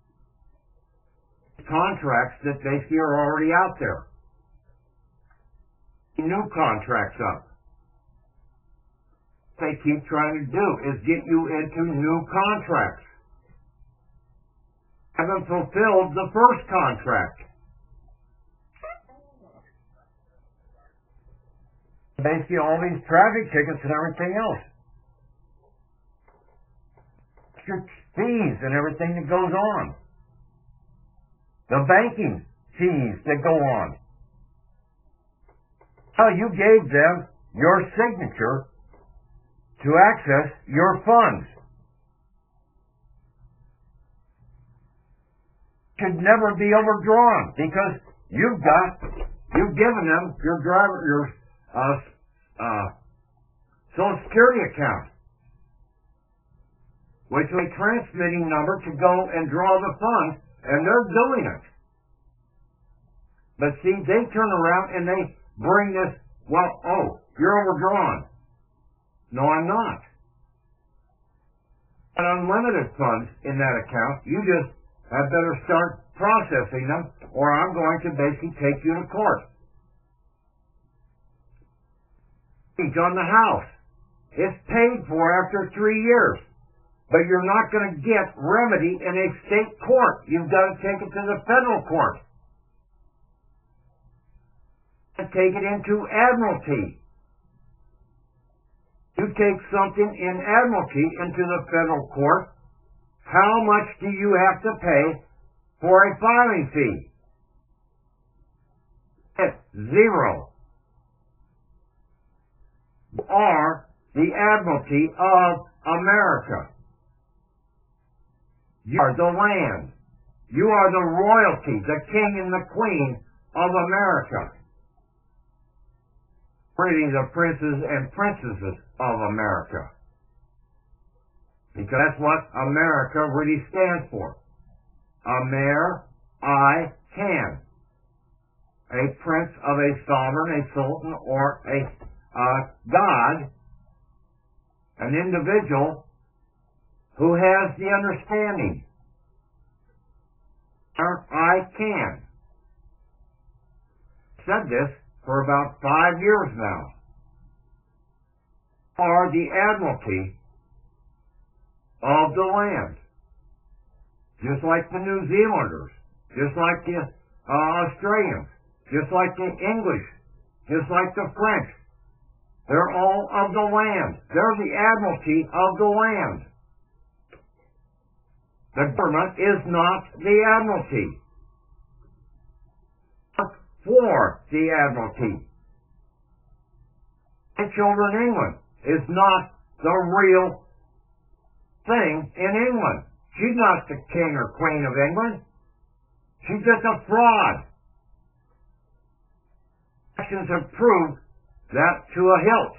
Contracts that basically are already out there. New contracts up. What they keep trying to do is get you into new contracts. Haven't fulfilled the first contract. Basically all these traffic tickets and everything else. Your fees and everything that goes on. The banking fees that go on. Well, you gave them your signature to access your funds. Should never be overdrawn because you've given them your Social Security account, which is a transmitting number to go and draw the funds, and they're doing it. But see, they turn around and they bring this, you're overdrawn. No, I'm not. And unlimited funds in that account, you just have better start processing them, or I'm going to basically take you to court. It's on the house. It's paid for after 3 years. But you're not going to get remedy in a state court. You've got to take it to the federal court. And take it into admiralty. You take something in admiralty into the federal court, how much do you have to pay for a filing fee? It's zero. You are the admiralty of America. You are the land. You are the royalty, the king and the queen of America. Really the princes and princesses of America. Because that's what America really stands for. I can. A prince of a sovereign, a sultan, or a god, an individual who has the understanding. I can. Said this for about 5 years now. Are the admiralty of the land. Just like the New Zealanders, just like the Australians, just like the English, just like the French. They're all of the land. They're the admiralty of the land. The government is not the admiralty. Work for the admiralty. My children in England is not the real thing in England. She's not the king or queen of England. She's just a fraud. Actions have proved that to a hilt.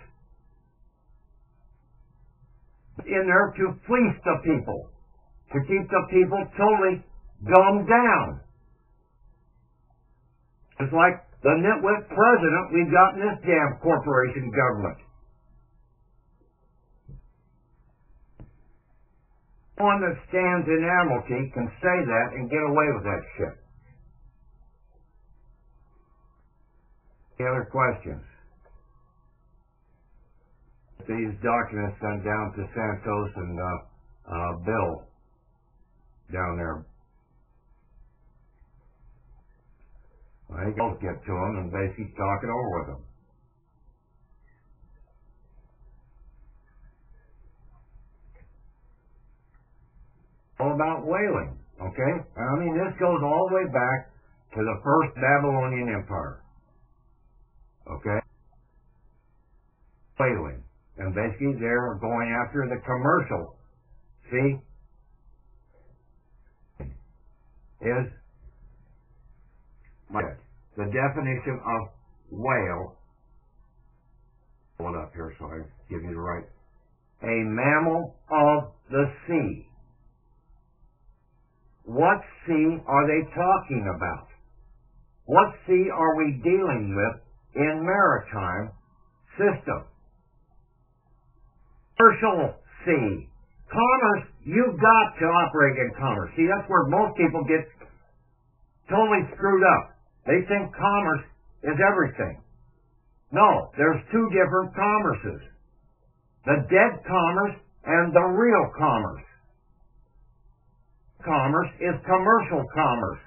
In there to fleece the people, to keep the people totally dumbed down. It's like the nitwit president we've got in this damn corporation government. One that stands in admiralty can say that and get away with that shit. Any other questions? These documents sent down to Santos and Bill down there. Well, they both get to them and basically talk it over with them. All about whaling, okay? I mean, this goes all the way back to the first Babylonian Empire, okay? Whaling. And basically they're going after the commercial. See? Is the definition of whale. Hold up here so I give you the right. A mammal of the sea. what sea are they talking about? What sea are we dealing with in maritime system? Commercial sea. Commerce, you've got to operate in commerce. See, that's where most people get totally screwed up. They think commerce is everything. No, there's two different commerces. The dead commerce and the real commerce. Commerce is commercial commerce.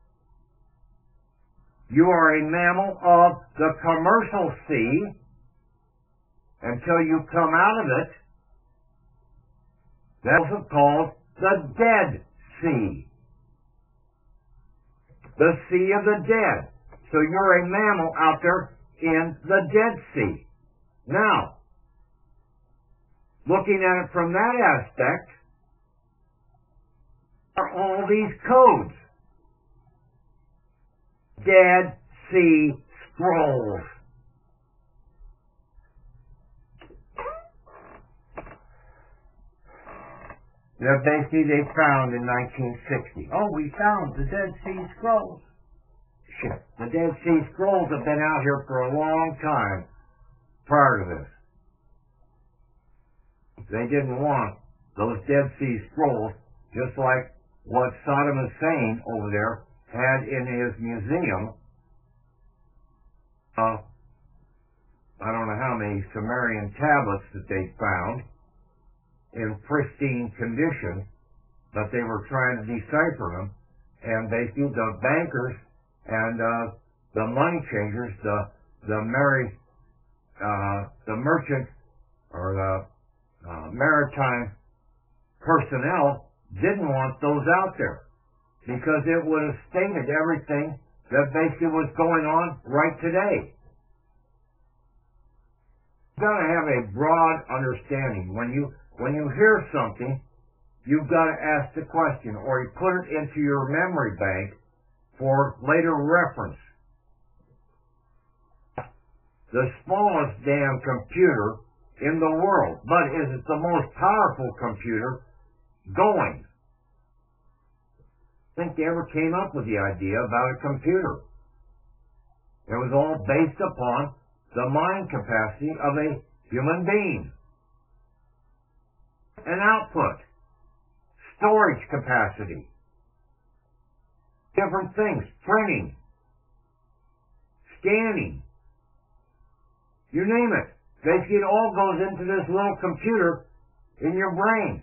You are a mammal of the commercial sea until you come out of it. That's also called the Dead Sea. The Sea of the Dead. So you're a mammal out there in the Dead Sea. Now, looking at it from that aspect, are all these codes. Dead Sea Scrolls. That basically they found in 1960. Oh, we found the Dead Sea Scrolls. Shit. The Dead Sea Scrolls have been out here for a long time prior to this. They didn't want those Dead Sea Scrolls, just like what Saddam Hussein over there had in his museum. I don't know how many Sumerian tablets that they found in pristine condition, but they were trying to decipher them, and basically the bankers and the money changers, the merchant or the maritime personnel didn't want those out there because it would have stated everything that basically was going on right today. You've got to have a broad understanding. When you hear something, you've got to ask the question, or you put it into your memory bank for later reference. The smallest damn computer in the world, but is it the most powerful computer going? I think they ever came up with the idea about a computer. It was all based upon the mind capacity of a human being. An output, storage capacity, different things, printing, scanning, you name it. Basically, it all goes into this little computer in your brain.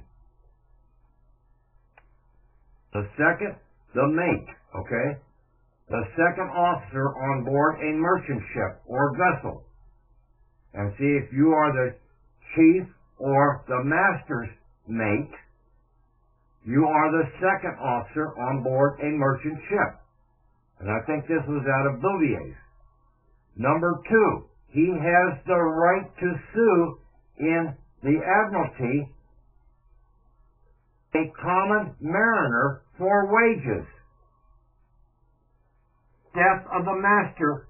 The second, the mate, okay? The second officer on board a merchant ship or vessel. And see if you are the chief or the master's mate, you are the second officer on board a merchant ship. And I think this was out of Bouvier's. Number 2, he has the right to sue in the Admiralty a common mariner for wages. Death of the master,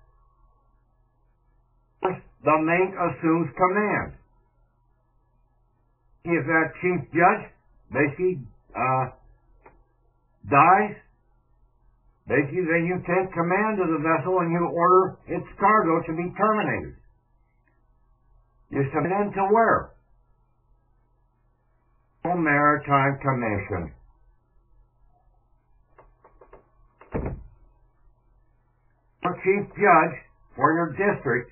the mate assumes command. If that chief judge basically dies, basically then you take command of the vessel and you order its cargo to be terminated. You submit it to where? Maritime Commission. Your chief judge for your district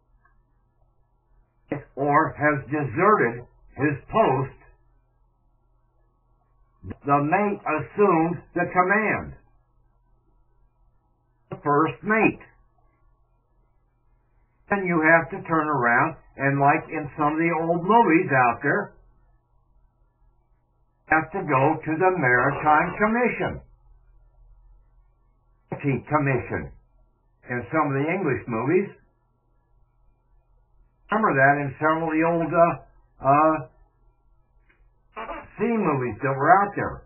or has deserted his post, the mate assumes the command. The first mate. Then you have to turn around and, like in some of the old movies out there, have to go to the Maritime Commission. Commission. In some of the English movies. Remember that in some of the old sea movies that were out there.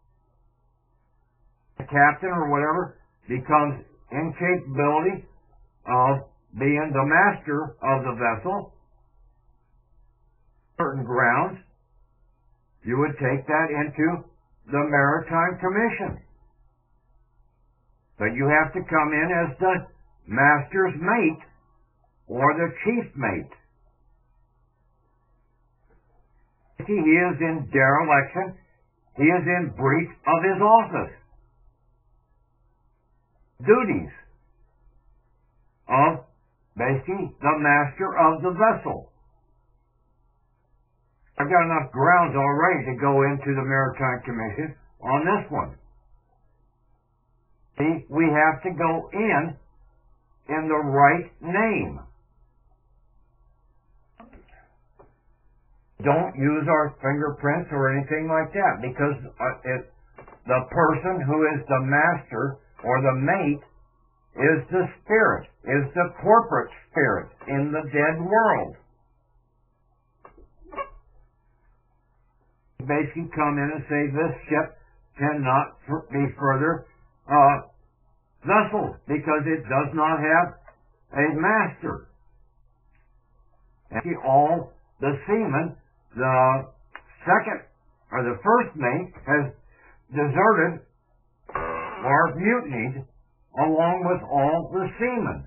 The captain or whatever becomes incapability of being the master of the vessel. Certain grounds, you would take that into the Maritime Commission. But you have to come in as the master's mate or the chief mate. He is in dereliction. He is in breach of his office duties of basically the master of the vessel. I've got enough grounds already to go into the Maritime Commission on this one. See, we have to go in the right name. Don't use our fingerprints or anything like that, because the person who is the master or the mate is the spirit, is the corporate spirit in the dead world. Basically come in and say this ship cannot be further vessel because it does not have a master. And all the seamen, the second or the first mate has deserted or mutinied along with all the seamen,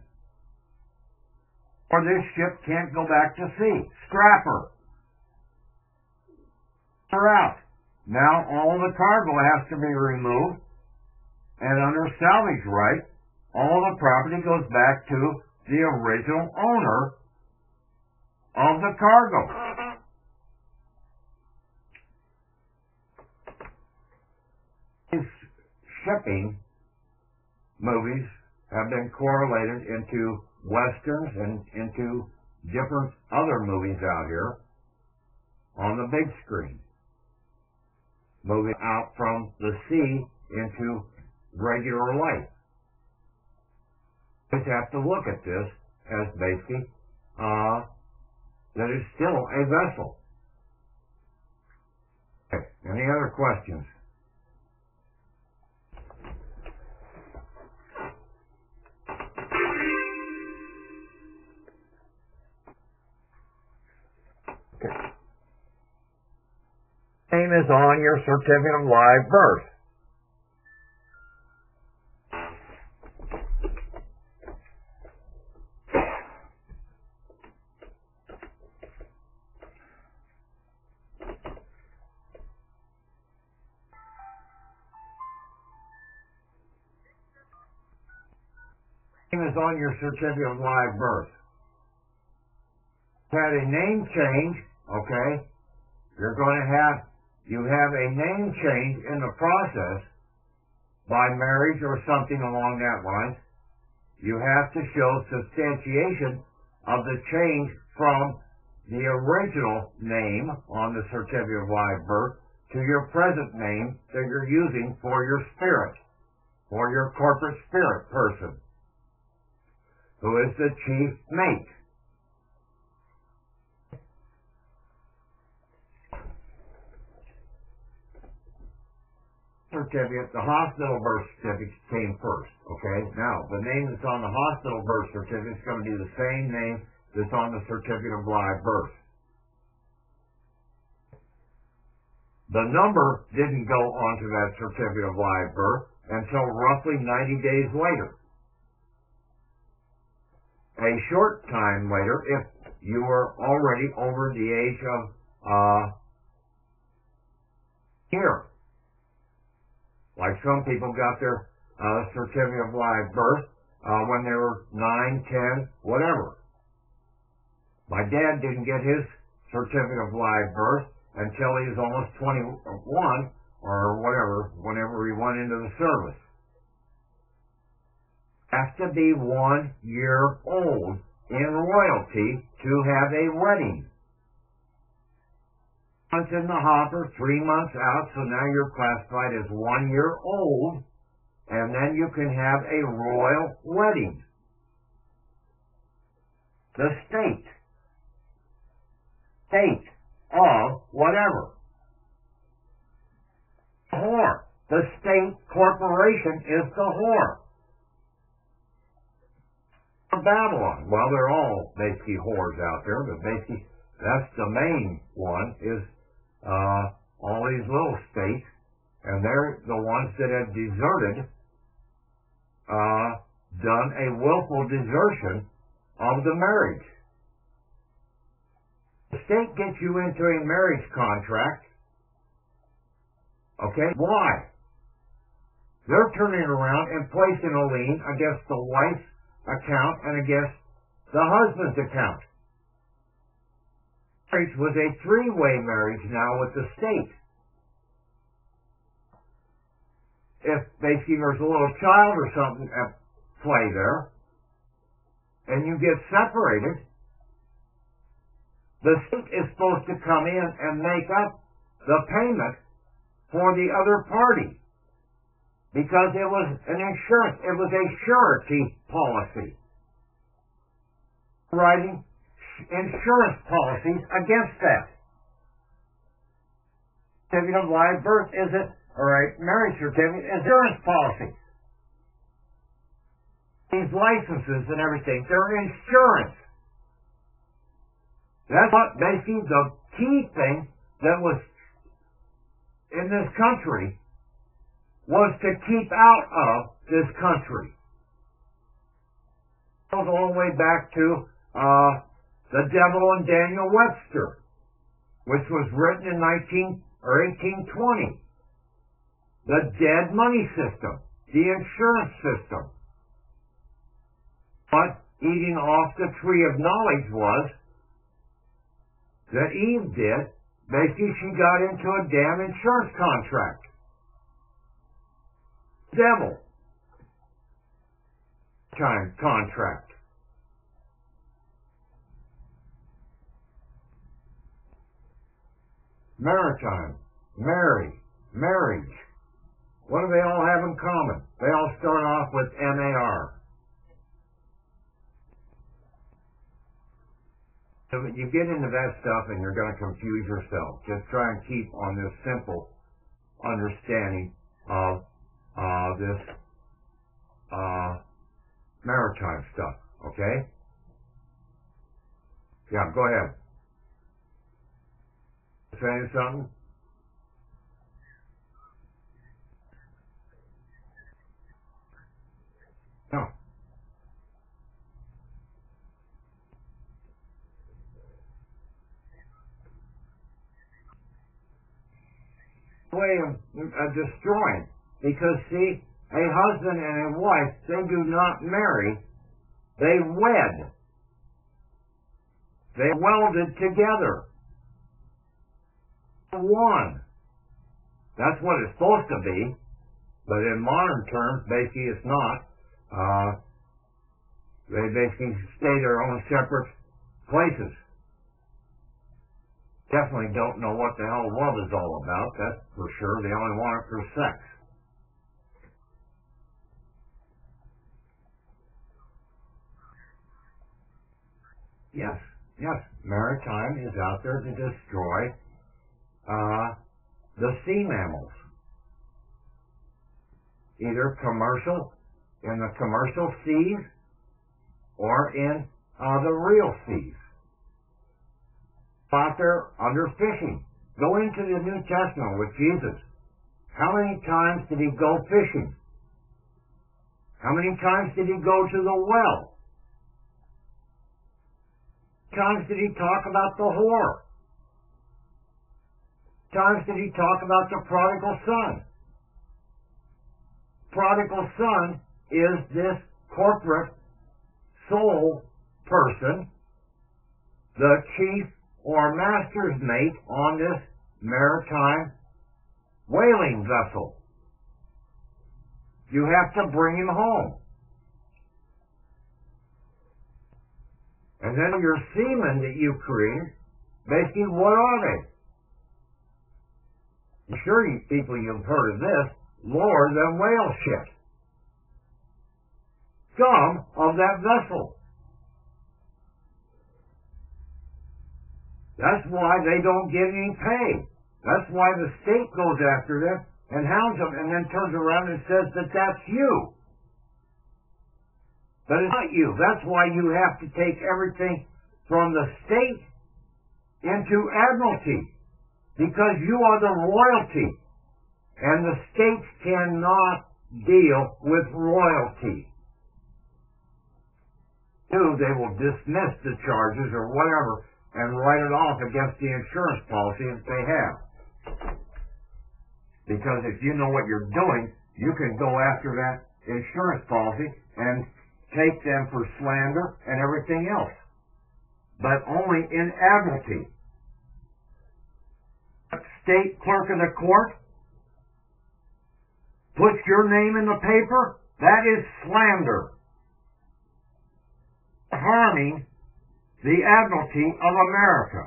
or this ship can't go back to sea. Scrap her. Her out. Now all the cargo has to be removed, and under salvage right, all the property goes back to the original owner of the cargo. These shipping movies have been correlated into westerns and into different other movies out here on the big screen. Moving out from the sea into regular life. We have to look at this as basically that it's still a vessel. Okay. Any other questions? Name is on your certificate of live birth. Name is on your certificate of live birth. Had a name change, okay? You have a name change in the process by marriage or something along that line. You have to show substantiation of the change from the original name on the certificate of live birth to your present name that you're using for your spirit, for your corporate spirit person, who is the chief mate. Certificate, the hospital birth certificate came first, okay? Now, the name that's on the hospital birth certificate is going to be the same name that's on the certificate of live birth. The number didn't go onto that certificate of live birth until roughly 90 days later. A short time later, if you were already over the age of here. Like some people got their certificate of live birth when they were 9, 10, whatever. My dad didn't get his certificate of live birth until he was almost 21 or whatever, whenever he went into the service. Has to be 1 year old in royalty to have a wedding. Months in the hopper, 3 months out, so now you're classified as 1 year old, and then you can have a royal wedding. The state of whatever. Whore. The state corporation is the whore. Babylon. Well, they're all basically whores out there, but basically that's the main one, is all these little states And they're the ones that have deserted, done a willful desertion of the marriage. The state gets you into a marriage contract. Okay? Why? They're turning around and placing a lien against the wife's account and against the husband's account. Marriage was a three-way marriage now with the state. If basically there's a little child or something at play there, and you get separated, the state is supposed to come in and make up the payment for the other party. Because it was an insurance, it was a surety policy. Writing insurance policies against that. Certificate of live birth is it, or a marriage certificate, insurance policies. These licenses and everything, they're insurance. That's what basically the key thing that was in this country was to keep out of this country. It goes all the way back to The Devil and Daniel Webster, which was written in 1820. The dead money system, the insurance system. What eating off the tree of knowledge was that Eve did. Basically, she got into a damn insurance contract. Devil time contract. Maritime, marriage. What do they all have in common? They all start off with M-A-R. So you get into that stuff and you're going to confuse yourself. Just try and keep on this simple understanding of this maritime stuff, okay? Yeah, go ahead. Saying something? No. Way of destroying. Because, see, a husband and a wife, they do not marry, they wed. They welded together. One. That's what it's supposed to be, but in modern terms, basically it's not. They basically stay their own separate places. Definitely don't know what the hell love is all about, that's for sure. They only want it for sex. Yes. Maritime is out there to destroy the sea mammals. Either commercial, in the commercial seas, or in the real seas. Out there under fishing. Go into the New Testament with Jesus. How many times did he go fishing? How many times did he go to the well? How many times did he talk about the whore? How many times did he talk about the prodigal son? Prodigal son is this corporate soul person, the chief or master's mate on this maritime whaling vessel. You have to bring him home. And then your seamen that you create, basically what are they? I'm sure you people you've heard of this, lower than whale shit. Scum of that vessel. That's why they don't get any pay. That's why the state goes after them and hounds them and then turns around and says that that's you. But it's not you. That's why you have to take everything from the state into admiralty. Because you are the royalty. And the states cannot deal with royalty. They will dismiss the charges or whatever and write it off against the insurance policy that they have. Because if you know what you're doing, you can go after that insurance policy and take them for slander and everything else. But only in admiralty. State clerk of the court puts your name in the paper, that is slander. Harming the admiralty of America.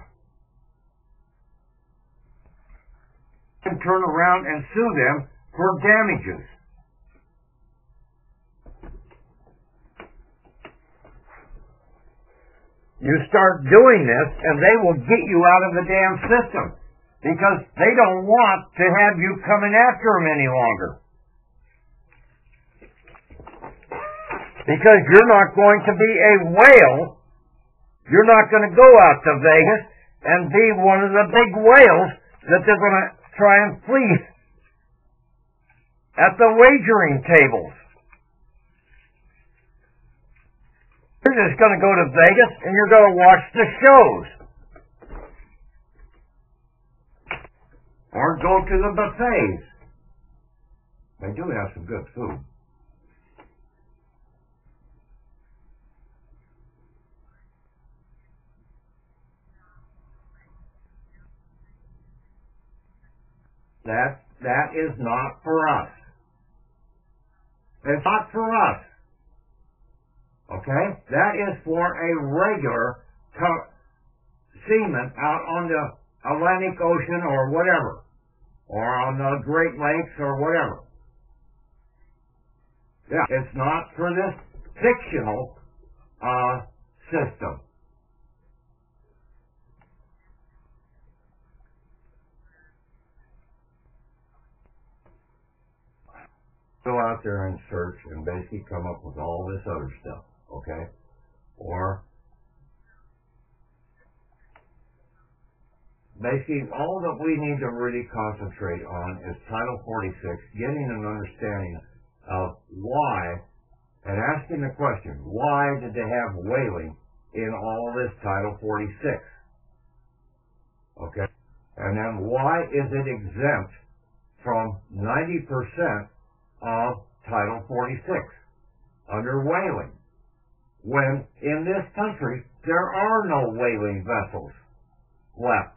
You can turn around and sue them for damages. You start doing this and they will get you out of the damn system because they don't want to have you coming after them any longer. Because you're not going to be a whale. You're not going to go out to Vegas and be one of the big whales that they're going to try and fleece at the wagering tables. You're just going to go to Vegas and you're going to watch the shows. Or go to the buffets. They do have some good food. That is not for us. It's not for us. Okay? That is for a regular seaman out on the Atlantic Ocean or whatever. Or on the Great Lakes or whatever. Yeah, it's not for this fictional system. Go out there and search and basically come up with all this other stuff, okay? Or basically all that we need to really concentrate on is Title 46, getting an understanding of why, and asking the question, why did they have whaling in all this Title 46? Okay? And then why is it exempt from 90% of Title 46 under whaling, when in this country there are no whaling vessels left.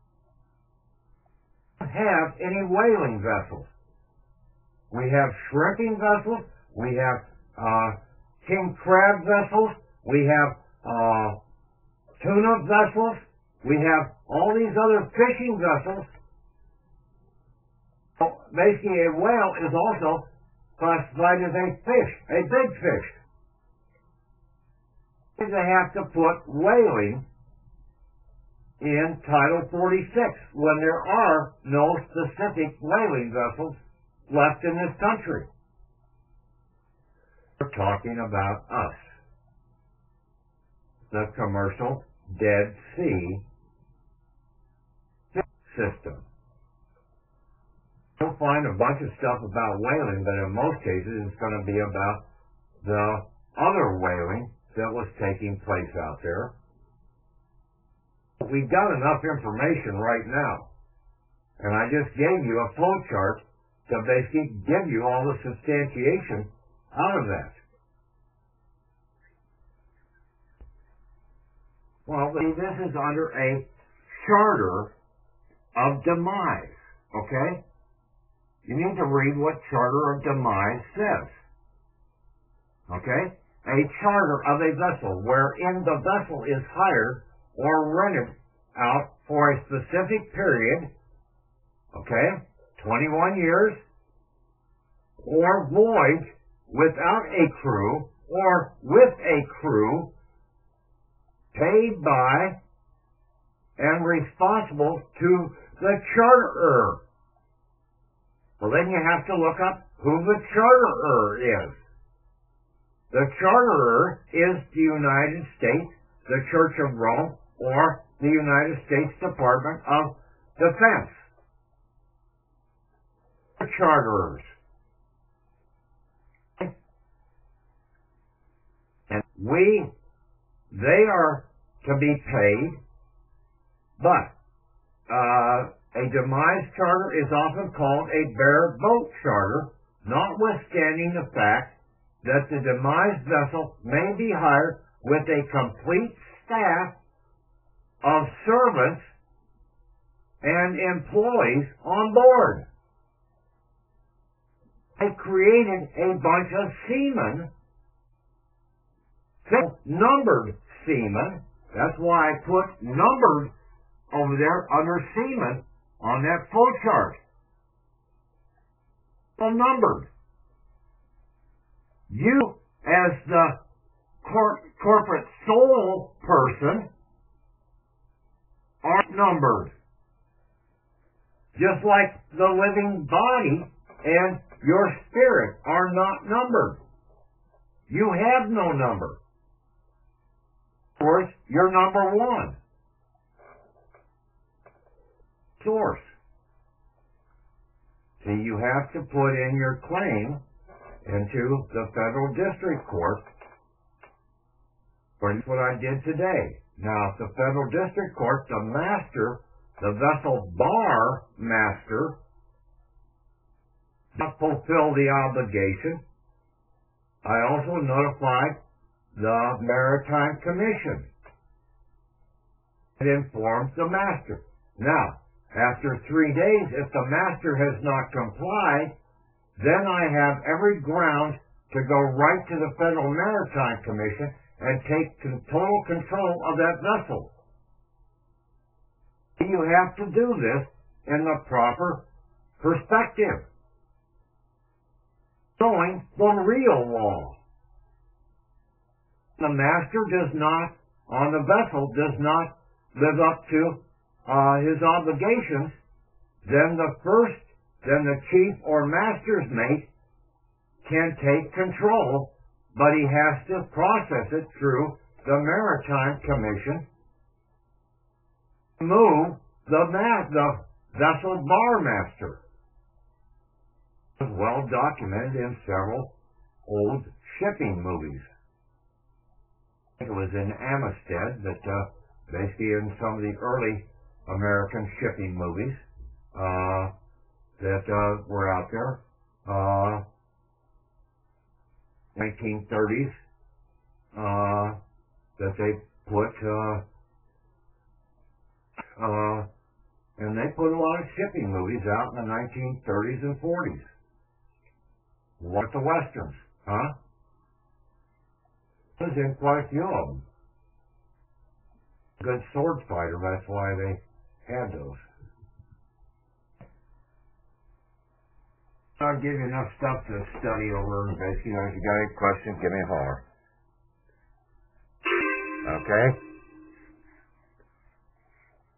We don't have any whaling vessels. We have shrimping vessels, we have king crab vessels, we have tuna vessels, we have all these other fishing vessels. Basically, a whale is also classified as a fish, a big fish. They have to put whaling in Title 46 when there are no specific whaling vessels left in this country. We're talking about us, the commercial Dead Sea system. You'll find a bunch of stuff about whaling, but in most cases it's going to be about the other whaling that was taking place out there. We've got enough information right now, and I just gave you a flow chart to basically give you all the substantiation out of that. Well, this is under a charter of demise, okay? You need to read what Charter of Demise says. Okay? A charter of a vessel wherein the vessel is hired or rented out for a specific period, okay, 21 years, or voyage without a crew or with a crew, paid by and responsible to the charterer. Well, then you have to look up who the charterer is. The charterer is the United States, the Church of Rome, or the United States Department of Defense. charterers. And they are to be paid, but a demise charter is often called a bareboat charter, notwithstanding the fact that the demise vessel may be hired with a complete staff of servants and employees on board. I created a bunch of seamen, numbered seamen. That's why I put numbered over there under seamen on that flow chart. So numbered. You, as the corporate soul person, are numbered. Just like the living body and your spirit are not numbered. You have no number. Of course, you're number one. Source. See, you have to put in your claim into the federal district court. That's what I did today. Now, if the federal district court, the master, the vessel bar master, not fulfill the obligation, I also notified the Maritime Commission. It informs the master. Now, after 3 days, if the master has not complied, then I have every ground to go right to the Federal Maritime Commission and take total control of that vessel. You have to do this in the proper perspective, showing the real law. The master does not, on the vessel, does not live up to his obligations, then the chief or master's mate can take control, but he has to process it through the Maritime Commission, move the vessel bar master. It's well documented in several old shipping movies. I think it was in Amistad that basically in some of the early American shipping movies that were out there, 1930s, that they put, and they put a lot of shipping movies out in the 1930s and 40s. What the Westerns, huh? I was in quite a few of them. Good sword fighter, that's why they had those. I'll give you enough stuff to study over, and basically, if you got any questions, give me a holler. Okay?